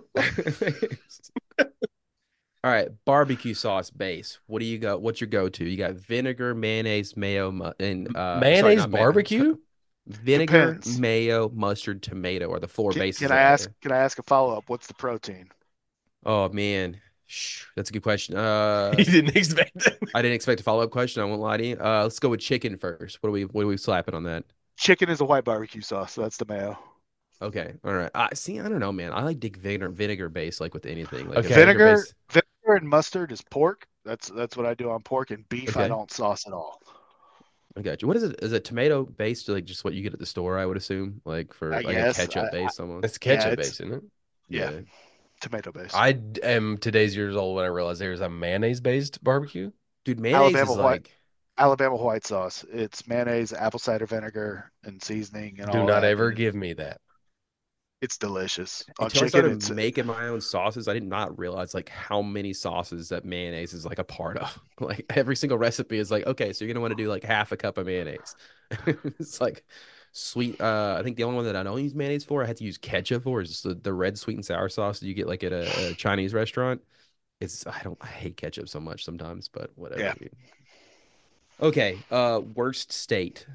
All right, barbecue sauce base. What do you got? What's your go-to? You got vinegar, mayonnaise, mayo, and sorry, Mayonnaise not mayo. barbecue? Vinegar, Depends. mayo, mustard, tomato are the four bases Can of I ask? it. Can I ask a follow up? What's the protein? Oh man, that's a good question. You didn't expect it. I didn't expect a follow-up question. I won't lie to you. Let's go with chicken first. What are we slapping on that? Chicken is a white barbecue sauce, so that's the mayo. Okay, all right. See, I don't know, man. I like dig vinegar base like with anything. Like a Okay. Vinegar, base. vinegar and mustard is pork. That's what I do on pork, and beef I Okay. don't sauce at all. I got you. What is it? Is it tomato based, like just what you get at the store? I would assume, like for I like a guess. ketchup base almost. It's ketchup it's- base, isn't it? Yeah. Tomato based. I am today's years old when I realized there's a mayonnaise based barbecue. Dude, mayonnaise Alabama is white like Alabama white sauce. It's mayonnaise, apple cider vinegar, and seasoning and Do all not that. ever and give me that. It's delicious. On until I chicken, started it's making my own sauces, I did not realize like how many sauces that mayonnaise is like a part of. Like every single recipe is like, okay, so you're gonna want to do like half a cup of mayonnaise. It's like sweet. I think the only one that I don't use mayonnaise for, I had to use ketchup for, is the red sweet and sour sauce that you get like at a Chinese restaurant. I hate ketchup so much sometimes, but whatever. Yeah. Dude. Okay, worst state.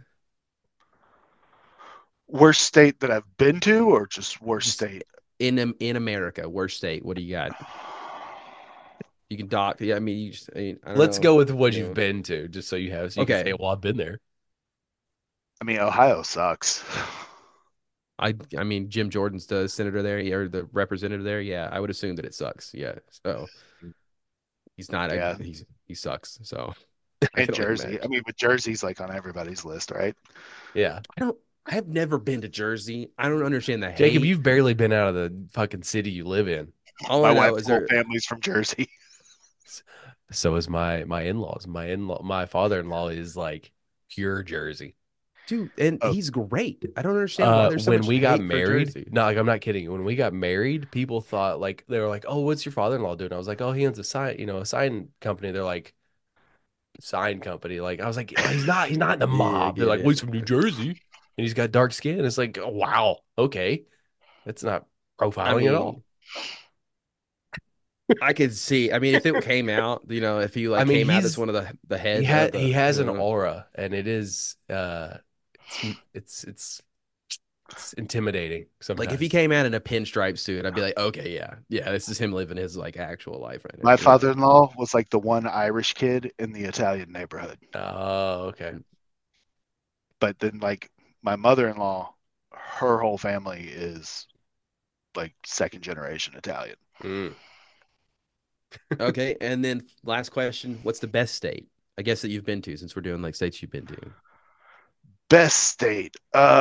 worst state that I've been to, or just worst Just state. in America, worst state. What do you got? You can dock. Yeah, I mean, I don't Let's know. go with what You you've know. been to, just so you have, so you can Okay. say, well, I've been there. I mean, Ohio sucks. I mean, Jim Jordan's the senator there, or the representative there. Yeah, I would assume that it sucks. Yeah. So he's not a Yeah, he sucks. So I and can only Jersey. I imagine. mean, but Jersey's like on everybody's list, right? Yeah. I have never been to Jersey. I don't understand the Jacob, hate. you've barely been out of the fucking city you live in. All My I know wife's is whole there, family's from Jersey. So is my in-laws. My father-in-law is like pure Jersey. dude, and Oh, he's great. I don't understand why there's so When much we got hate for married, Jersey. no, like I'm not kidding. When we got married, people thought like they were like, "Oh, what's your father-in-law doing?" I was like, "Oh, he owns a sign, a sign company." They're like, "Sign company?" Like I was like, "Oh, he's not in the Yeah, I mob." They're get like, "Well, it. he's from New Jersey and he's got dark skin." It's like, oh, wow, okay, that's not I profiling at all. mean, I could see. I mean, if it came out, if he I like mean, came out as one of the he heads of had he the, has an aura, and it is it's it's it's intimidating like if he sometimes. came out in a pinstripe suit, I'd be like, okay, yeah, this is him living his like actual life right my now. father-in-law was like the one Irish kid in the Italian neighborhood. Oh, okay. But then, like, my mother-in-law, her whole family is like second generation Italian. Mm. Okay, and then last question: what's the best state? I guess that you've been to, since we're doing like states you've been to. Best state.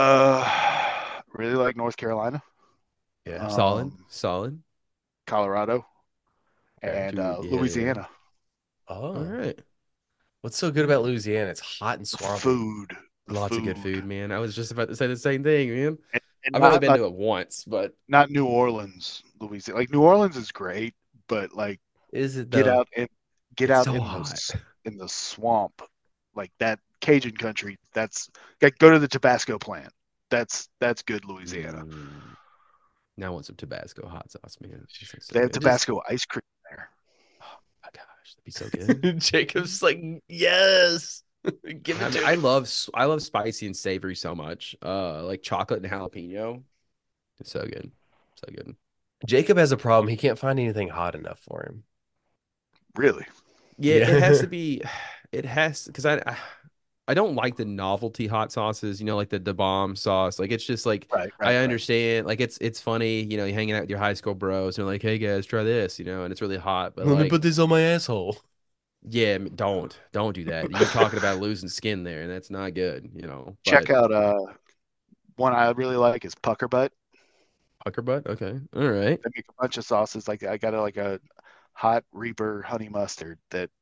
Really like North Carolina, Yeah. Solid. Colorado, Okay. and Dude, yeah. Louisiana. All Oh, right. what's so good about Louisiana? It's hot and The swampy. food, the Lots of good food, food, man. I was just about to say the same thing, man. and I've only not been like to it once, but not New Orleans, Louisiana. Like New Orleans is great, but like Is it get though? out and get it's out so hot. in the swamp, like that Cajun country. That's like go to the Tabasco plant. That's good Louisiana. Mm. Now I want some Tabasco hot sauce, man. That sounds so They have good. Just, Tabasco ice cream there. oh my gosh, that'd be so good. Jacob's like, yes, give I it mean, to me. I love spicy and savory so much. Like chocolate and jalapeno. It's so good. So good. Jacob has a problem. He can't find anything hot enough for him. Really? Yeah, it has Yeah. to be. It has because I don't like the novelty hot sauces. Like the bomb sauce. Like it's just like Right, I right, right. understand. Like it's funny. You're hanging out with your high school bros and like, hey guys, try this. And it's really hot. But Let me like, put this on my asshole. yeah, don't do that. You're talking about losing skin there, and that's not good. Check But out one I really like is Pucker Butt. pucker butt. Okay, all right. They make a bunch of sauces. Like I got like a hot Reaper honey mustard that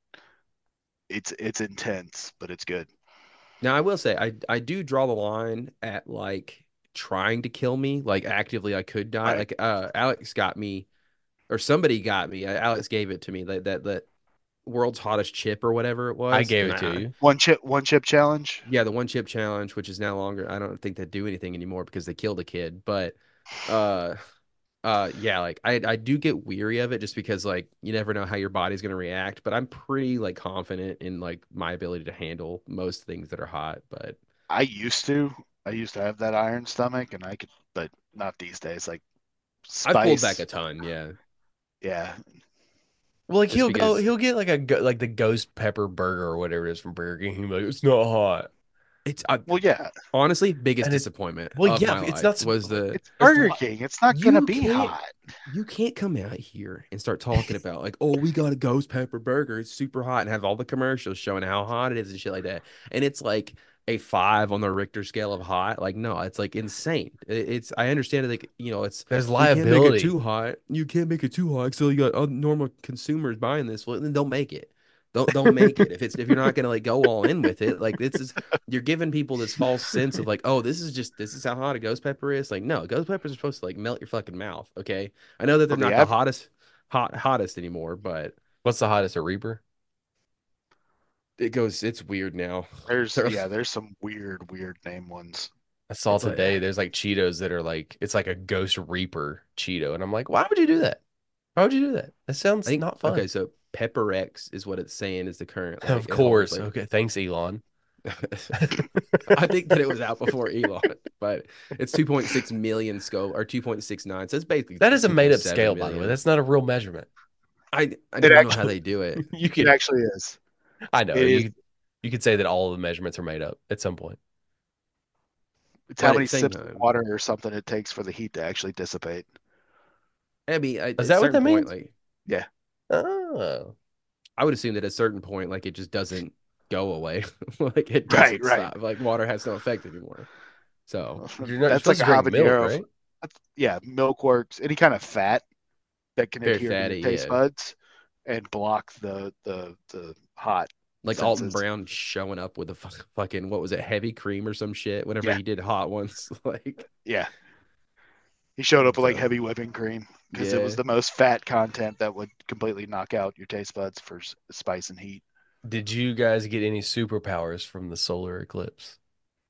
it's intense, but it's good. Now I will say I do draw the line at like trying to kill me, like actively I could die. Right. Like Alex got me or somebody got me. Alex gave it to me that world's hottest chip or whatever it I was. gave And it to you. One chip challenge. yeah, the one chip challenge, which is now longer. I don't think they do anything anymore because they killed a kid. But uh yeah, like I do get weary of it just because like you never know how your body's gonna react. But I'm pretty like confident in like my ability to handle most things that are hot. But I used to. I used to have that iron stomach, and I could, but not these days. Like I've pulled back spice. a ton, yeah. Yeah. Well, like Just because he'll get like like the ghost pepper burger or whatever it is from Burger King. He'll be like, it's not hot. it's Well, yeah. honestly biggest And it disappointment well, of yeah, my it's life not was the It's there's Burger King. It's not gonna you be can't hot. you can't come out here and start talking about like, oh, we got a ghost pepper burger, it's super hot, and have all the commercials showing how hot it is and shit like that. And it's like a 5 on the Richter scale of hot. Like, no, it's like insane. It's I understand it, like, it's there's we can't make it liability. too hot. You can't make it too hot. So you got other normal consumers buying this. Well, then don't make it. Don't make it. If you're not gonna like go all in with it, like this is you're giving people this false sense of like, oh, this is how hot a ghost pepper is. Like, no, ghost peppers are supposed to like melt your fucking mouth. Okay, I know that they're Well, the not the av- hottest anymore, but What's the hottest, a Reaper? it's weird now. there's They're- there's some weird name ones. I saw It's like today there's like Cheetos that are like it's like a Ghost Reaper Cheeto, and I'm like, why would you do that? Why would you do that? That I sounds think not okay, fun. so Pepper X is what it's saying is the current like Of it holds course. like Okay, thanks, Elon. I think that it was out before Elon, but it's 2.6 million scope or 2.69. So it's basically That is a made up 2.7 scale, by the way. million. That's not a real measurement. I It don't know how actually, they do it. You it could, actually is. I know It is. you could say that all of the measurements are made up at some point. It's how But at many the same sips of time, water or something it takes for the heat to actually dissipate. I mean, Is at a that what certain that point, means? like Yeah. Oh, I would assume that at a certain point, like it just doesn't go away. Like it Right, doesn't right. stop. Like water has no effect anymore. So you're That's supposed like to a drink milk, habanero. right? Yeah, milk works. Any kind of fat that can very adhere to your fatty, taste yeah. buds and block the hot Like Alton senses. Brown showing up with a fucking what was it, heavy cream or some shit whenever Yeah, he did hot ones. Like yeah. He showed up with like so, heavy whipping cream because it was yeah. the most fat content that would completely knock out your taste buds for spice and heat. Did you guys get any superpowers from the solar eclipse?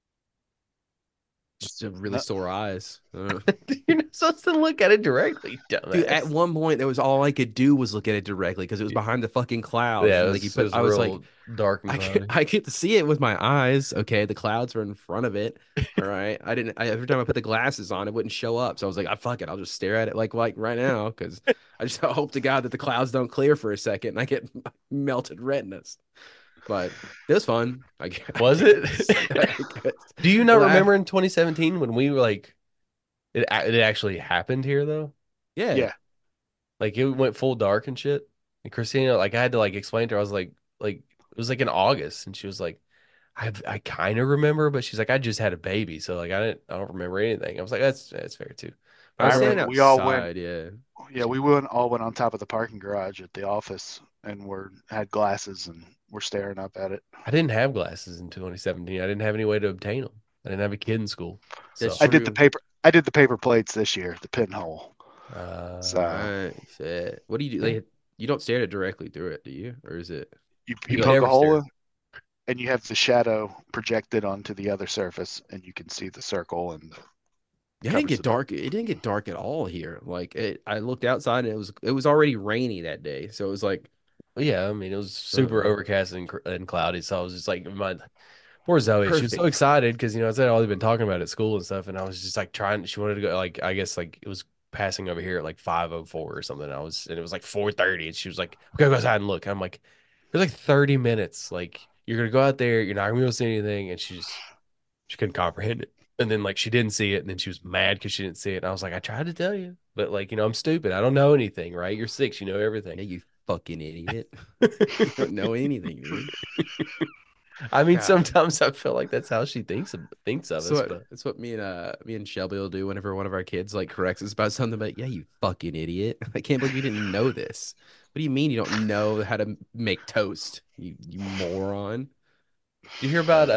Just a really No, sore eyes. You're not supposed to look at it directly, Dude, at dumbass. one point, there was all I could do was look at it directly because it was behind the fucking clouds, Yeah, and like you it put, was I was like, real dark and cloudy. I get to see it with my eyes. Okay, the clouds are in front of it. All right, I didn't. Every time I put the glasses on, it wouldn't show up. So I was like, I fuck it, I'll just stare at it like right now because I just hope to God that the clouds don't clear for a second and I get melted retinas. But it was fun. I Was it? guess. I guess. Do you not Well, remember in 2017 when we were like it actually happened here though? yeah, yeah, Like it went full dark and shit. And Christina, like I had to like explain to her, I was like it was like in August, and she was like, I kind of remember, but she's like, I just had a baby, so like I don't remember anything. I was like, that's fair too. I I I was remember, standing remember outside. Yeah, we all went on top of the parking garage at the office and had glasses and were staring up at it. I didn't have glasses in 2017. I didn't have any way to obtain them. I didn't have a kid in school, that's so true. I did the paper plates this year, the pinhole. So Nice. Yeah. What do you do? yeah. Like, you don't stare it directly through it, do you? Or is it? you You poke a never hole stare. in and you have the shadow projected onto the other surface and you can see the circle and Yeah, it didn't covers get it up. dark. It didn't get dark at all here. Like I looked outside and it was already rainy that day. So it was like, Yeah, I mean, it was super uh, overcast and cloudy. So I was just like, my poor Zoe, she was so perfect. excited because, I said all they've been talking about at school and stuff. And I was just like trying, she wanted to go, like, I guess, like, it was passing over here at like 5:04 or something. And it was like 4:30. And she was like, okay, go outside and look. I'm like, there's like 30 minutes. Like, you're going to go out there. You're not going to be able to see anything. And she couldn't comprehend it. And then, like, she didn't see it. And then she was mad because she didn't see it. And I was like, I tried to tell you. But, like, I'm stupid. I don't know anything, right? You're 6. You know everything. Yeah, you fucking idiot. You don't know anything, dude. I mean, God. sometimes I feel like that's how she thinks of So us, but that's what me and Shelby will do whenever one of our kids like corrects us about something. But yeah, you fucking idiot! I can't believe you didn't know this. What do you mean you don't know how to make toast? You moron! did you hear about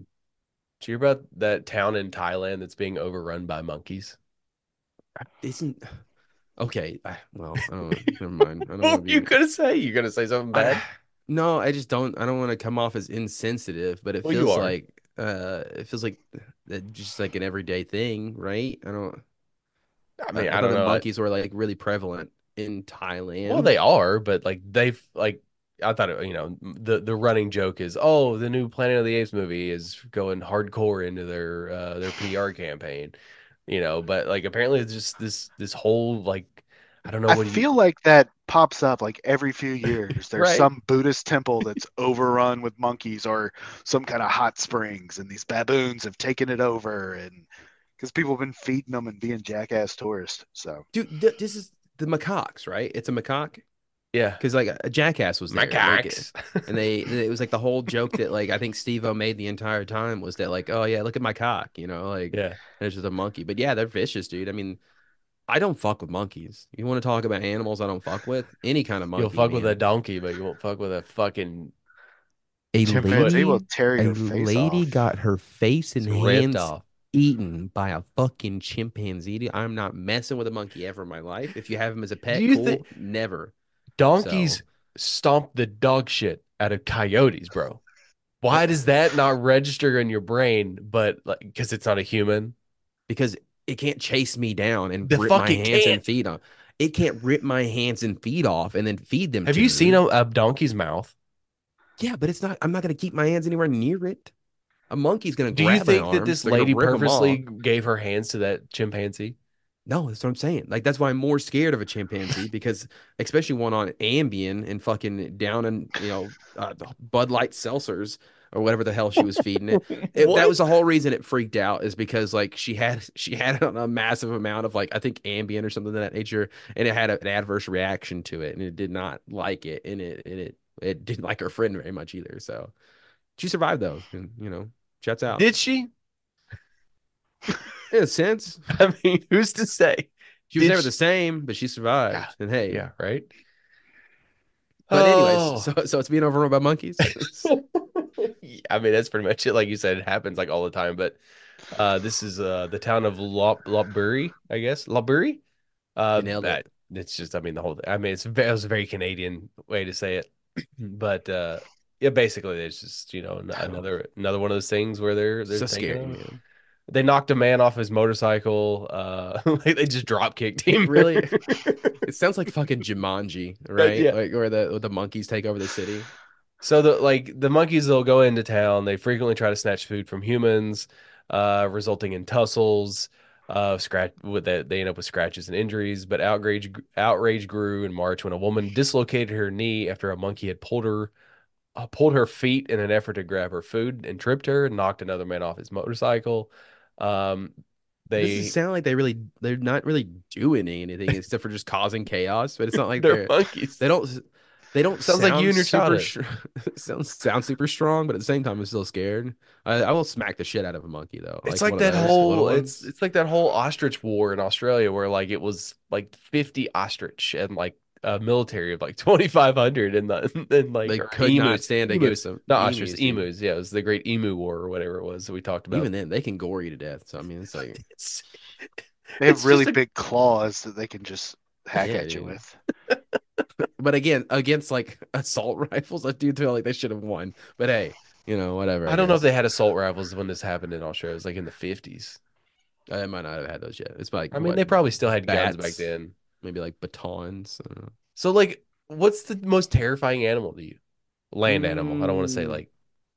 that town in Thailand that's being overrun by monkeys? Isn't okay. Well, I don't know. Never mind. I don't What want were to you be. gonna say? You gonna say something bad? No, I just don't. I don't want to come off as insensitive, but Well, you are. it feels like just like an everyday thing, right? I don't. I I, mean, I I thought don't the know. monkeys were like really prevalent in Well, Thailand. they are, but like they've like I thought the running joke is, oh, the new Planet of the Apes movie is going hardcore into their PR campaign, but like apparently it's just this whole like I don't know I what you feel like that pops up like every few years. There's right. some Buddhist temple that's overrun with monkeys or some kind of hot springs, and these baboons have taken it over, and because people have been feeding them and being jackass tourists. So Dude, this is the macaques, right? It's a macaque Yeah. because like a jackass was My there, like, cocks. and it was like the whole joke that like I think Steve-O made the entire time was that like, oh yeah, look at my cock, like Yeah. there's just a monkey. But yeah, they're vicious, dude. I mean, I don't fuck with monkeys. You want to talk about animals I don't fuck with? Any kind of You'll monkey, fuck with a man. donkey, but you won't fuck with a fucking A foot. chimpanzee will lady, tear a your face lady off. got her face It's and ripped hands off. eaten by a fucking chimpanzee. Dude, I'm not messing with a monkey ever in my life. If you have him as a Do pet, you think cool. Never. donkeys So, stomp the dog shit out of coyotes, bro? Why does that not register in your brain? But like, because it's not a human. because it can't chase me down and The rip my fuck it hands can't. and feet on. It can't rip my hands and feet off and then feed them Have to you seen me. a donkey's mouth? Yeah, but I'm not going to keep my hands anywhere near it. A monkey's going to Do you grab my think that arms. this They're going to lady rip them purposely off. gave her hands to that chimpanzee? No, that's what I'm saying. Like that's why I'm more scared of a chimpanzee because especially one on Ambien and fucking down in Bud Light seltzers or whatever the hell she was feeding it. That What? was the whole reason it freaked out is because like she had a massive amount of like I think Ambien or something of that nature and it had an adverse reaction to it and it did not like it and it didn't like her friend very much either. So she survived though, and shuts out. Did she? In a sense, I mean, who's to say? she was Did never she? the same, but she survived. Yeah. And hey, Yeah, right? but anyways, Oh. so it's being overrun by monkeys. Yeah, I mean, that's pretty much it. Like you said, it happens like all the time. But this is the town of Lopburi, I guess. Lopburi? You nailed it. It's just, I mean, the whole thing. I mean, it was a very Canadian way to say it. But yeah, basically, it's just, another one of those things where they're So thinking, scary, man. they knocked a man off his motorcycle. Like they just drop kicked him. Really, it sounds like fucking Jumanji, right? Yeah. Like where the monkeys take over the city. So the monkeys will go into town. They frequently try to snatch food from humans, resulting in tussles. They end up with scratches and injuries. But outrage grew in March when a woman dislocated her knee after a monkey had pulled her feet in an effort to grab her food and tripped her and knocked another man off his motorcycle. Doesn't They sound like they're not really doing anything except for just causing chaos. But it's not like they're monkeys. they don't Sounds like you and your super childhood. sound super strong, but at the same time, I'm still scared. I will smack the shit out of a monkey though. It's Like like one of that those little whole ones. it's like that whole ostrich war in Australia where like it was like 50 ostrich and like a military of like 2,500 and like They or could not emus, stand emus, against them. not ostrich, Dude. emus. Yeah, it was the Great Emu War or whatever it was that we talked about. Even then, they can gore you to death. So I mean, it's like It's They have it's really just a- big claws that they can just hack Yeah, at you dude. with. But again, against like assault rifles, I do feel like they should have won. But hey, whatever. I don't know if guess. they had assault rifles when this happened in Australia. It was like in the 50s. I might not have had those yet. It's like I mean, what, they probably still had guns back bats, then. maybe like batons. I don't know. So like, what's the most terrifying animal to you? Land animal. I don't want to say like,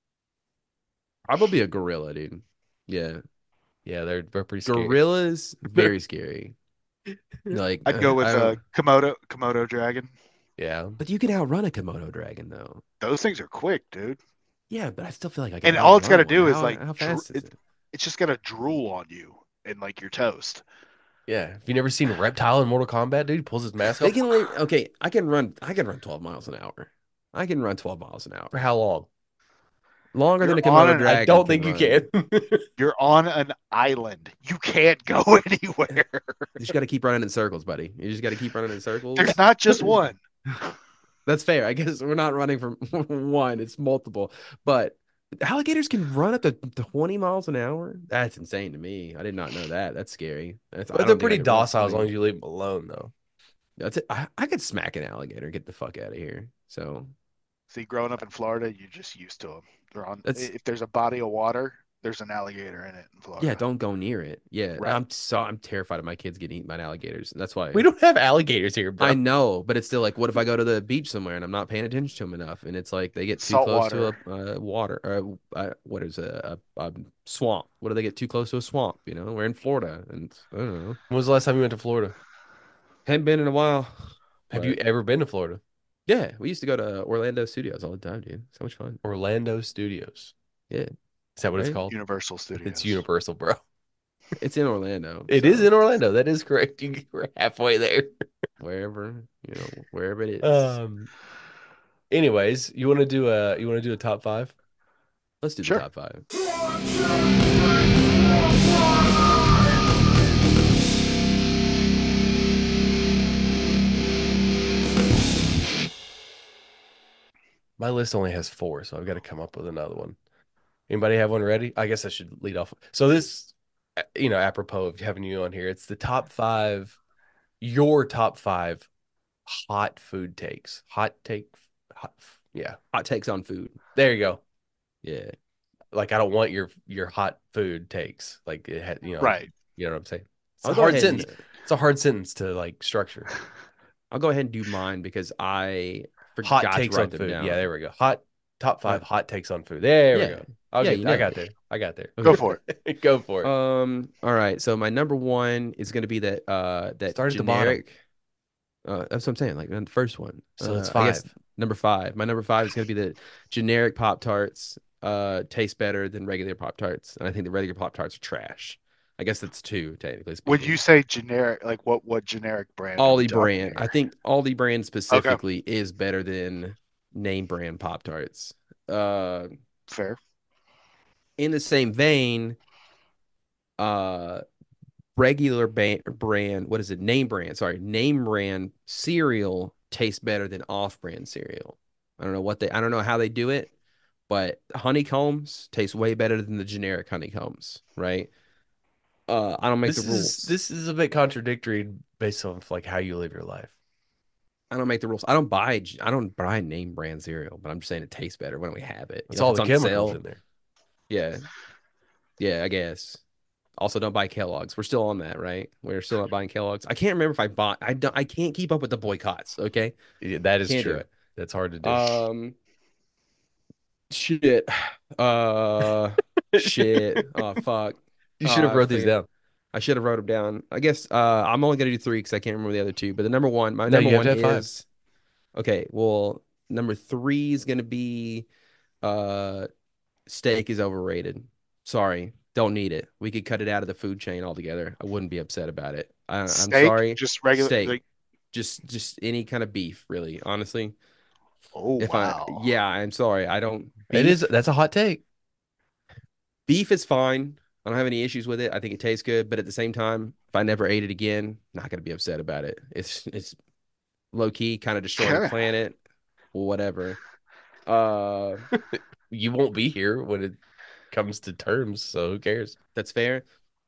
Probably a gorilla, dude. Yeah, yeah, they're pretty scary. gorillas very scary. Like I'd go with I don't- Komodo dragon. Yeah. but you can outrun a Komodo dragon though. Those things are quick, dude. Yeah, but I still feel like I can. And all it's got to outrun do one. is like How fast is it? it's just got to drool on you and like your toast. Yeah. Have you never seen Reptile in Mortal Kombat, dude? He pulls his mask They off. can okay. I can run 12 miles an hour. I can run 12 miles an hour. For how long? Longer than a You're on Komodo an- dragon. I don't think run. you can. You're on an island. You can't go anywhere. You just got to keep running in circles, buddy. You just got to keep running in circles. There's not just one. That's fair. I guess we're not running from one, it's multiple. But alligators can run up to 20 miles an hour. That's insane to me. I did not know that. That's scary. I But don't they're think I pretty could run docile as 20. long as you leave them alone, though. That's it. I could smack an alligator and get the fuck out of here. So See, growing up in Florida, you're just used to them. They're on. That's- If there's a body of water, there's an alligator in it in Florida. yeah, don't go near it. Yeah, Right. I'm terrified of my kids getting eaten by alligators. That's why We don't have alligators here, bro. I know, but it's still like, what if I go to the beach somewhere and I'm not paying attention to them enough, and it's like they get too Salt close water. to a water or what is a swamp? What do they get too close to a swamp? We're in Florida, and I don't know. When was the last time you went to Florida? Haven't been in a while. Have but- you ever been to Florida? Yeah, we used to go to Orlando Studios all the time, dude. So much fun. Orlando Studios. Yeah, Is that what it's Right? called? Universal Studios. It's Universal, bro. it's in Orlando. It so is in Orlando. That is correct. We're halfway there. wherever wherever it is. Anyways, you want to do a top five? Let's do Sure. the top five. My list only has 4, so I've got to come up with another one. Anybody have one ready? I guess I should lead off. So this, apropos of having you on here, it's the top 5, your top 5 hot food takes. Yeah. Hot takes on food. There you go. Yeah. Like I don't want your hot food takes. Like it had, Right. You know what I'm saying? It's I'll a go hard ahead and- sentence. It's a hard sentence to like structure. I'll go ahead and do mine because I Hot forgot takes to on write them food. down. Yeah, there we go. Hot top 5 What? hot takes on food. There we Yeah. go. Yeah, you I nailed got it. there. I got there. Go for it. Go for it. All right. So my number one is gonna be that Start at the bottom. generic. That's what I'm saying. Like the first one. So it's I guess 5. number 5. My number 5 is gonna be the generic Pop Tarts. Taste better than regular Pop Tarts, and I think the regular Pop Tarts are trash. I guess that's 2 technically When speaking. you say generic, like what generic brand are we Aldi talking brand. I here? think Aldi brand Okay, specifically is better than name brand Pop Tarts. Uh, fair. in the same vein, uh, regular brand, what is it? Name brand, sorry, name brand cereal tastes better than off-brand cereal. I don't know how they do it, but honeycombs taste way better than the generic honeycombs, right? I don't make the rules. This is a bit contradictory based on like how you live your life. I don't make the rules. I don't buy name brand cereal, but I'm just saying it tastes better when we have it. It's If all it's the on chemicals sale, in there. yeah, yeah, I guess. Also, don't buy Kellogg's. We're still on that, right? We're still not buying Kellogg's. I can't remember if I bought. I don't. I can't keep up with the boycotts. Okay, Yeah, that is can't do true. it. That's hard to do. Shit. Shit. Oh fuck. You should have I wrote these forget. down. I should have wrote them down. I guess I'm only gonna do 3 because I can't remember the other 2. But my No, number you have to one have 5. is okay. Well, number 3 is gonna be uh steak is overrated. Sorry, don't need it. We could cut it out of the food chain altogether. I wouldn't be upset about it. I'm Steak, sorry. just regular. Steak, Like, just any kind of beef, really. Honestly, oh wow. yeah, I'm sorry. I don't beef. That's a hot take. Beef is fine. I don't have any issues with it. I think it tastes good, but at the same time, if I never ate it again, not gonna be upset about it. It's low key, kind of destroying the Okay. planet, whatever. Uh, You won't be here when it comes to terms, so who cares? that's fair.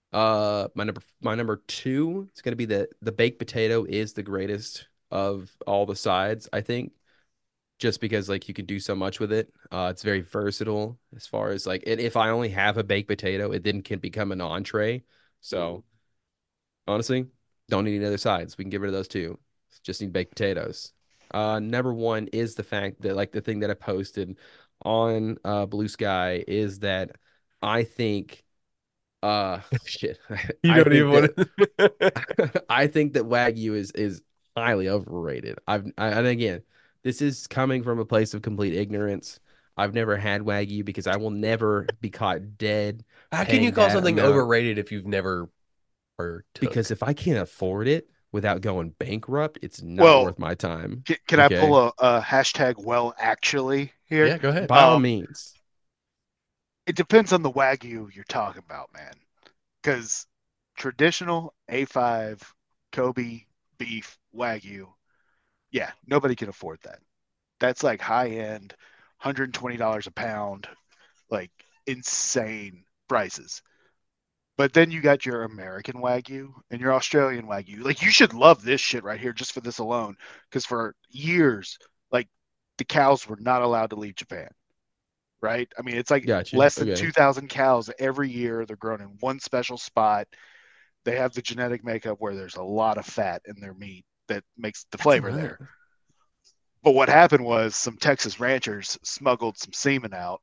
My number 2 is gonna be the baked potato is the greatest of all the sides, I think, just because like you can do so much with it. It's very versatile as far as like, and if I only have a baked potato, it then can become an entree. So honestly, don't need any other sides. We can get rid of those too. Just need baked potatoes. Number 1 is the fact that like the thing that I posted on Blue Sky is that I think shit. You I don't think even that want to. I think that Wagyu is highly overrated. And again, this is coming from a place of complete ignorance. I've never had Wagyu because I will never be caught dead How can you paying call that something amount. overrated if you've never Because partook? if I can't afford it without going bankrupt, it's not Well, worth my time. can I Okay. pull a hashtag? Well, actually, here. Yeah, go ahead. By all means. It depends on the wagyu you're talking about, man. Because traditional A5 Kobe beef wagyu, yeah, nobody can afford that. That's like high end, $120 a pound, like insane prices. But then you got your American Wagyu and your Australian Wagyu. Like, you should love this shit right here just for this alone. Because for years, like, the cows were not allowed to leave Japan, right? I mean, it's like Got you. less than Okay. 2,000 cows every year. They're grown in one special spot. They have the genetic makeup where there's a lot of fat in their meat that makes the That's flavor not. there. But what happened was some Texas ranchers smuggled some semen out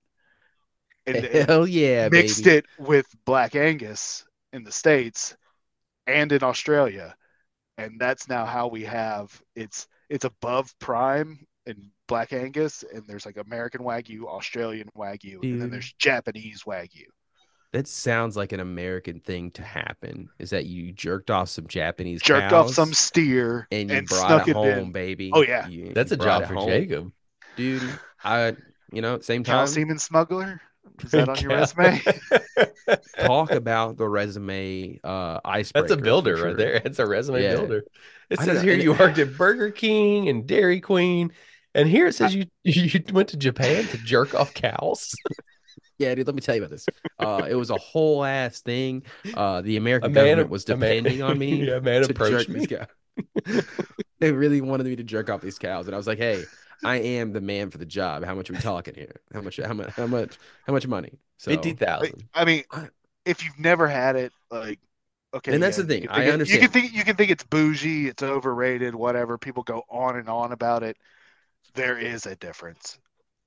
and Hell yeah, mixed baby. it with Black Angus in the States and in Australia. And that's now how we have it's above prime in Black Angus, and there's like American Wagyu, Australian Wagyu, and then Dude. there's Japanese Wagyu. That sounds like an American thing to happen. Is that you jerked off some Japanese Jerked off some cows steer and you and brought it snuck it home, in. Oh baby. yeah, You That's a brought job it for home. Jacob. Dude, same cow time, semen smuggler. Is that on your Cow. resume? talk about the resume That's a icebreaker for builder right sure. there. It's a resume Yeah. builder. It I don't says know. here And you worked at Burger King and Dairy Queen, and here it says you went to Japan to jerk off cows. yeah, dude, let me tell you about this. It was a whole ass thing. The American government was A man, depending on me yeah, a man to approached jerk these me. cows. They really wanted me to jerk off these cows, and I was like, "Hey, I am the man for the job. How much are we talking here? How much money?" So, 50,000. I mean, I, if you've never had it, like, okay, and that's yeah, the thing. I understand. you can think it's bougie, it's overrated, whatever. People go on and on about it. There is a difference.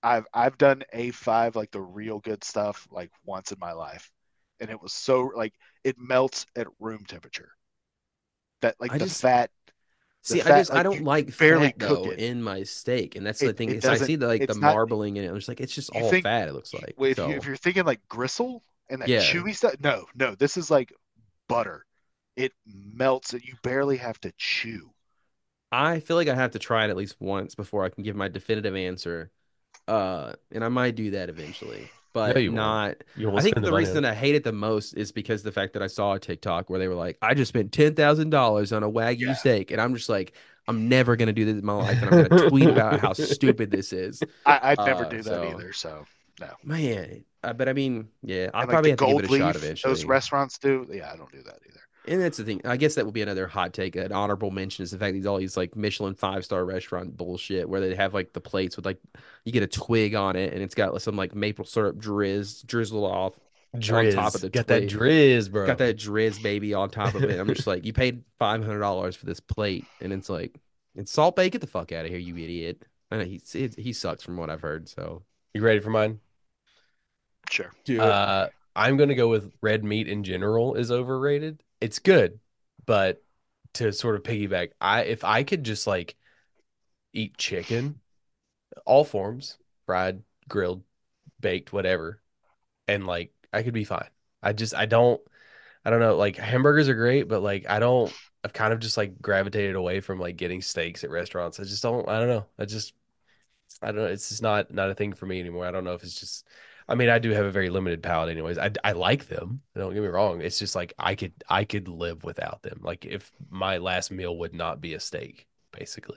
I've done A5 like the real good stuff like once in my life, and it was so like it melts at room temperature. That like I just the see. fat I like don't you like barely fat cook though it. in my steak, and that's the thing It is I doesn't. see the It's not. marbling in it. I'm just like it's just You all think fat. It looks like well, if so. you're thinking like gristle and that Yeah, chewy stuff, no, this is like butter. It melts and you barely have to chew. I feel like I have to try it at least once before I can give my definitive answer. And I might do that eventually, No, but you won't. not. You I won't think spend the the money on reason it. I hate it the most is because the fact that I saw a TikTok where they were like, I just spent $10,000 on a Wagyu Yeah, steak, and I'm just like, I'm never gonna do this in my life, and I'm gonna tweet about how stupid this is. I'd never do that So either. So no. man, but I mean, yeah, I'll And like the probably have to give it gold a shot leaf, those eventually. restaurants do. Yeah, I don't do that either. And that's the thing. I guess that would be another hot take. An honorable mention is the fact that all these like Michelin 5-star restaurant bullshit where they have like the plates with like you get a twig on it and it's got some like maple syrup drizzle off on top of Drizz. the Got that twig. drizz, It's got bro. that drizz baby on top of it. I'm just like, you paid $500 for this plate, and it's like, it's Salt Bay. Get the fuck out of here, you idiot. I know he sucks from what I've heard. So You ready for mine? Sure. do it. I'm gonna go with red meat in general is overrated. It's good, but to sort of piggyback, if I could just like eat chicken, all forms, fried, grilled, baked, whatever, and like I could be fine. I don't know, like hamburgers are great, but like I've kind of just like gravitated away from like getting steaks at restaurants. I don't know. I don't know. It's just not a thing for me anymore. I don't know if it's just. I mean, I do have a very limited palate, anyways. I like them. Don't get me wrong. It's just like I could live without them. Like if my last meal would not be a steak, basically.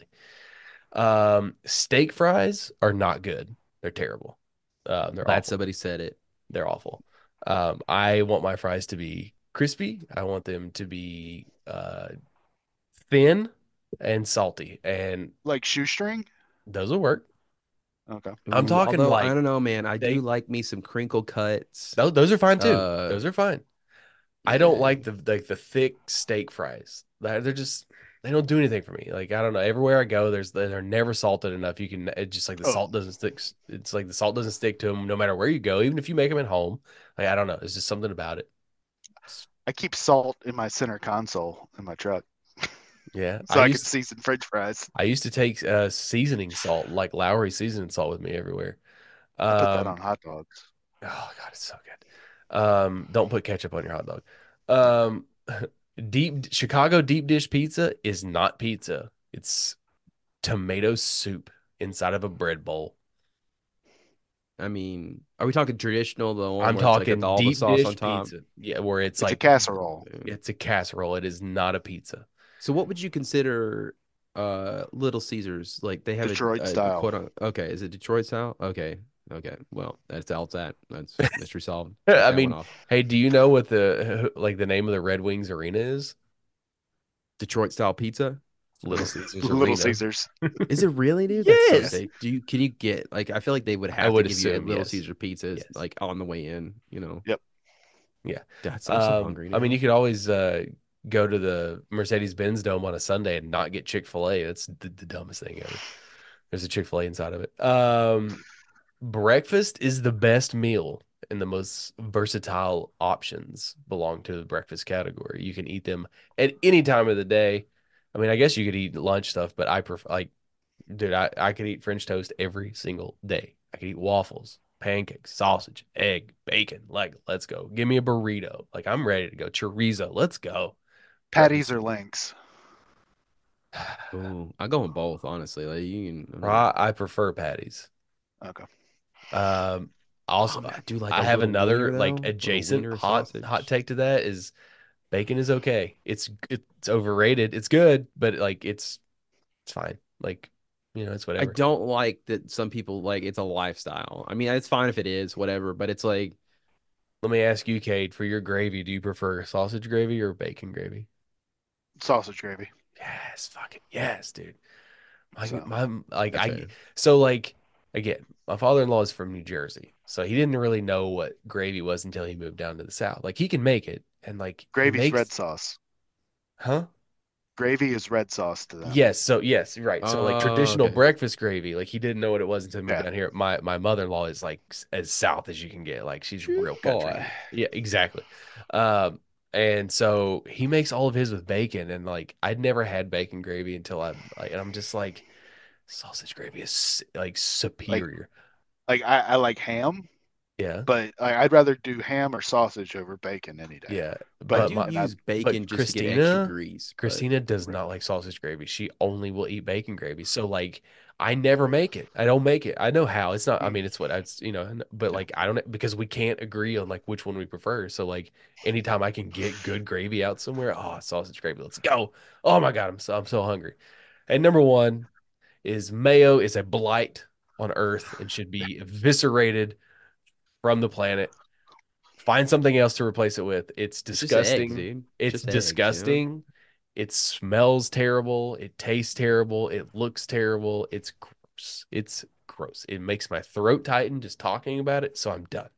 Steak fries are not good. They're terrible. They're Glad awful. somebody said it. They're awful. I want my fries to be crispy. I want them to be thin and salty, and Like shoestring? those will work. Okay. I'm Ooh, talking although I like don't know, man, I do they like me some crinkle cuts. those are fine too. Uh, Those are fine. I don't yeah. like the thick steak fries. They're just they don't do anything for me. Like I don't know. Everywhere I go, they're never salted enough. You can it's just like the Oh, salt doesn't stick. It's like the salt doesn't stick to them no matter where you go, even if you make them at home. Like I don't know. It's just something about it. I keep salt in my center console in my truck Yeah, so I can season French fries. I used to take seasoning salt like Lowry seasoning salt with me everywhere. I put that Um, on hot dogs. oh God, it's so good. Don't put ketchup on your hot dog. No. Um, deep Chicago deep dish pizza is not pizza. It's tomato soup inside of a bread bowl. I mean, are we talking traditional, the one I'm where it's like got talking all the deep sauce on dish top? pizza. Yeah, where it's It's a like casserole. it's a casserole. It is not a pizza. So what would you consider Little Caesars? Like they have Detroit a style. quote on okay, is it Detroit style? Okay. Okay. Well, that's all it's at. That's mystery solved. Check I that one mean, off. hey, do you know what the name of the Red Wings arena is? Detroit style pizza? Little Caesars Little Arena. Caesars. Is it really, dude? That's so Yes. sick. Can you get like I feel like they would I have to would give you a assume Little yes. Caesar pizzas Yes. like on the way in, you know. Yep. Yeah. That's I'm so hungry I mean, now. you could always go to the Mercedes-Benz Dome on a Sunday and not get Chick-fil-A. That's the dumbest thing ever. There's a Chick-fil-A inside of it. Breakfast is the best meal and the most versatile options belong to the breakfast category. You can eat them at any time of the day. I mean, I guess you could eat lunch stuff, but I prefer like, dude, I could eat French toast every single day. I could eat waffles, pancakes, sausage, egg, bacon. Like, let's go. Give me a burrito. Like, I'm ready to go. Chorizo, let's go. Patties Breakfast. or links? Ooh, I go in both, honestly. Like you can, I mean, I prefer patties. Okay. Um, oh also, man, I do like I a have little another wiener like though. Little adjacent wiener hot sausage. take to that is bacon is okay. It's overrated. It's good, but like it's fine. Like, it's I whatever. don't like that some people like it's a lifestyle. I mean, it's fine if it is, whatever, but it's like Let me ask you, Cade, for your gravy, do you prefer sausage gravy or bacon gravy? Sausage gravy. Yes, fucking yes, dude. My So my like that's I fair. so like again, my father-in-law is from New Jersey, so he didn't really know what gravy was until he moved down to the South. Like he can make it, and like he gravy's red makes, sauce. huh? Gravy is red sauce to them. Yes, so yes, right. So like Oh, traditional okay. breakfast gravy, like he didn't know what it was until he moved Yeah. down here. My mother-in-law is like as south as you can get. Like she's Shoot, real boy. country. Yeah, exactly. Um, and so he makes all of his with bacon, and like I'd never had bacon gravy until and I'm just like sausage gravy is like Like superior. I like ham, Yeah. but I'd rather do ham or sausage over bacon any day. Yeah, I But but do my and I use bacon but just to get extra Christina, grease, but Christina does not like sausage gravy. She only will eat bacon gravy. So like I never make it. I don't make it. I know how. It's not, I mean, it's what it's, but yeah. like I don't because we can't agree on like which one we prefer. So like anytime I can get good gravy out somewhere, oh, sausage gravy, let's go. Oh my God, I'm so hungry. And number one is mayo is a blight on earth and should be eviscerated from the planet. Find something else to replace it with. It's it's just eggs, disgusting. dude. It's It's just eggs, you know? disgusting. It smells terrible. It tastes terrible. It looks terrible. It's gross. It's gross. It makes my throat tighten just talking about it. So I'm done.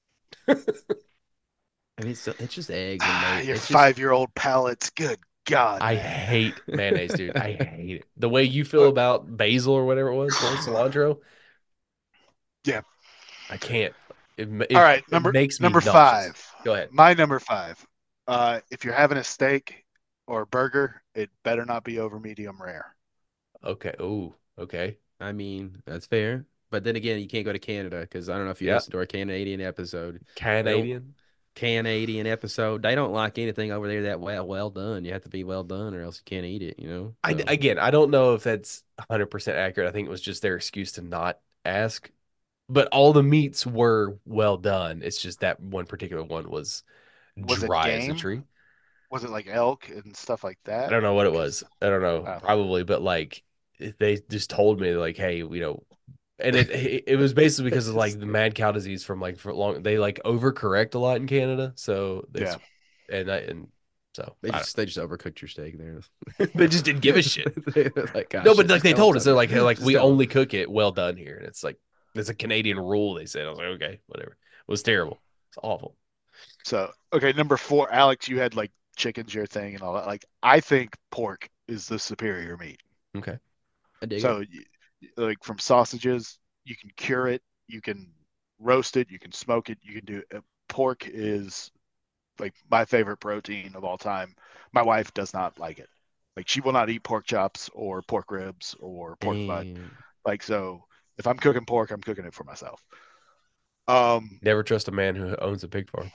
I mean, it's just eggs and mayo. Your It's just 5-year-old palates. Good God, I man. hate mayonnaise, dude. I hate it. The way you feel Uh, about basil or whatever it was, what was cilantro? yeah. I can't. All It right, it makes me number nauseous. 5. Go ahead. My number 5. If you're having a steak or a burger, it better not be over medium rare. Okay. Oh, okay. I mean, that's fair. But then again, you can't go to Canada because I don't know if you Yeah. listened to our Canadian episode. They don't Canadian. Canadian episode. They don't like anything over there that well done. You have to be well done or else you can't eat it, you know? So Again, I don't know if that's 100% accurate. I think it was just their excuse to not ask. But all the meats were well done. It's just that one particular one was Was it dry as a game? tree. Was it like elk and stuff like I that? don't know what it Because was. I don't know, probably, but like they just told me like, hey, and it was basically because of like the mad cow disease from like for long they like overcorrect a lot in Canada, so yeah. it's and so they I just they just overcooked your steak there. they just didn't give a shit. They're like, gosh, No, but shit, like just they tell them told us, they're something. like, hey, like Just we tell them. only cook it well done here, and it's like there's a Canadian rule. They said, I was like, okay, whatever. It was terrible. It's awful. So okay, number 4, Alex, you had like chicken's your thing and all that. Like I think pork is the superior meat. Okay, I dig it. So like from sausages, you can cure it, you can roast it, you can smoke it, you can do pork is like my favorite protein of all time. My wife does not like it. Like she will not eat pork chops or pork ribs or pork butt. Damn. Like so if I'm cooking pork, I'm cooking it for myself. Um never trust a man who owns a pig farm.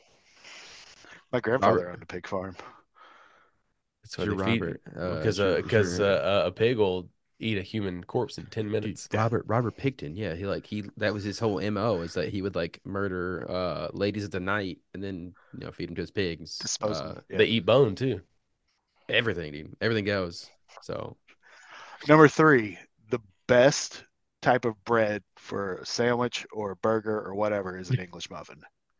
my Robert, grandfather owned a pig farm. That's why Sure, they feed Robert. because Sure. a pig will eat a human corpse in 10 minutes. Yeah. Robert Picton, yeah, he that was his whole MO is that he would like murder ladies of the night and then feed them to his pigs. Dispose them. Yeah. They eat bone too. Everything, dude. Everything goes. So Number 3, the best type of bread for a sandwich or a burger or whatever is an English muffin.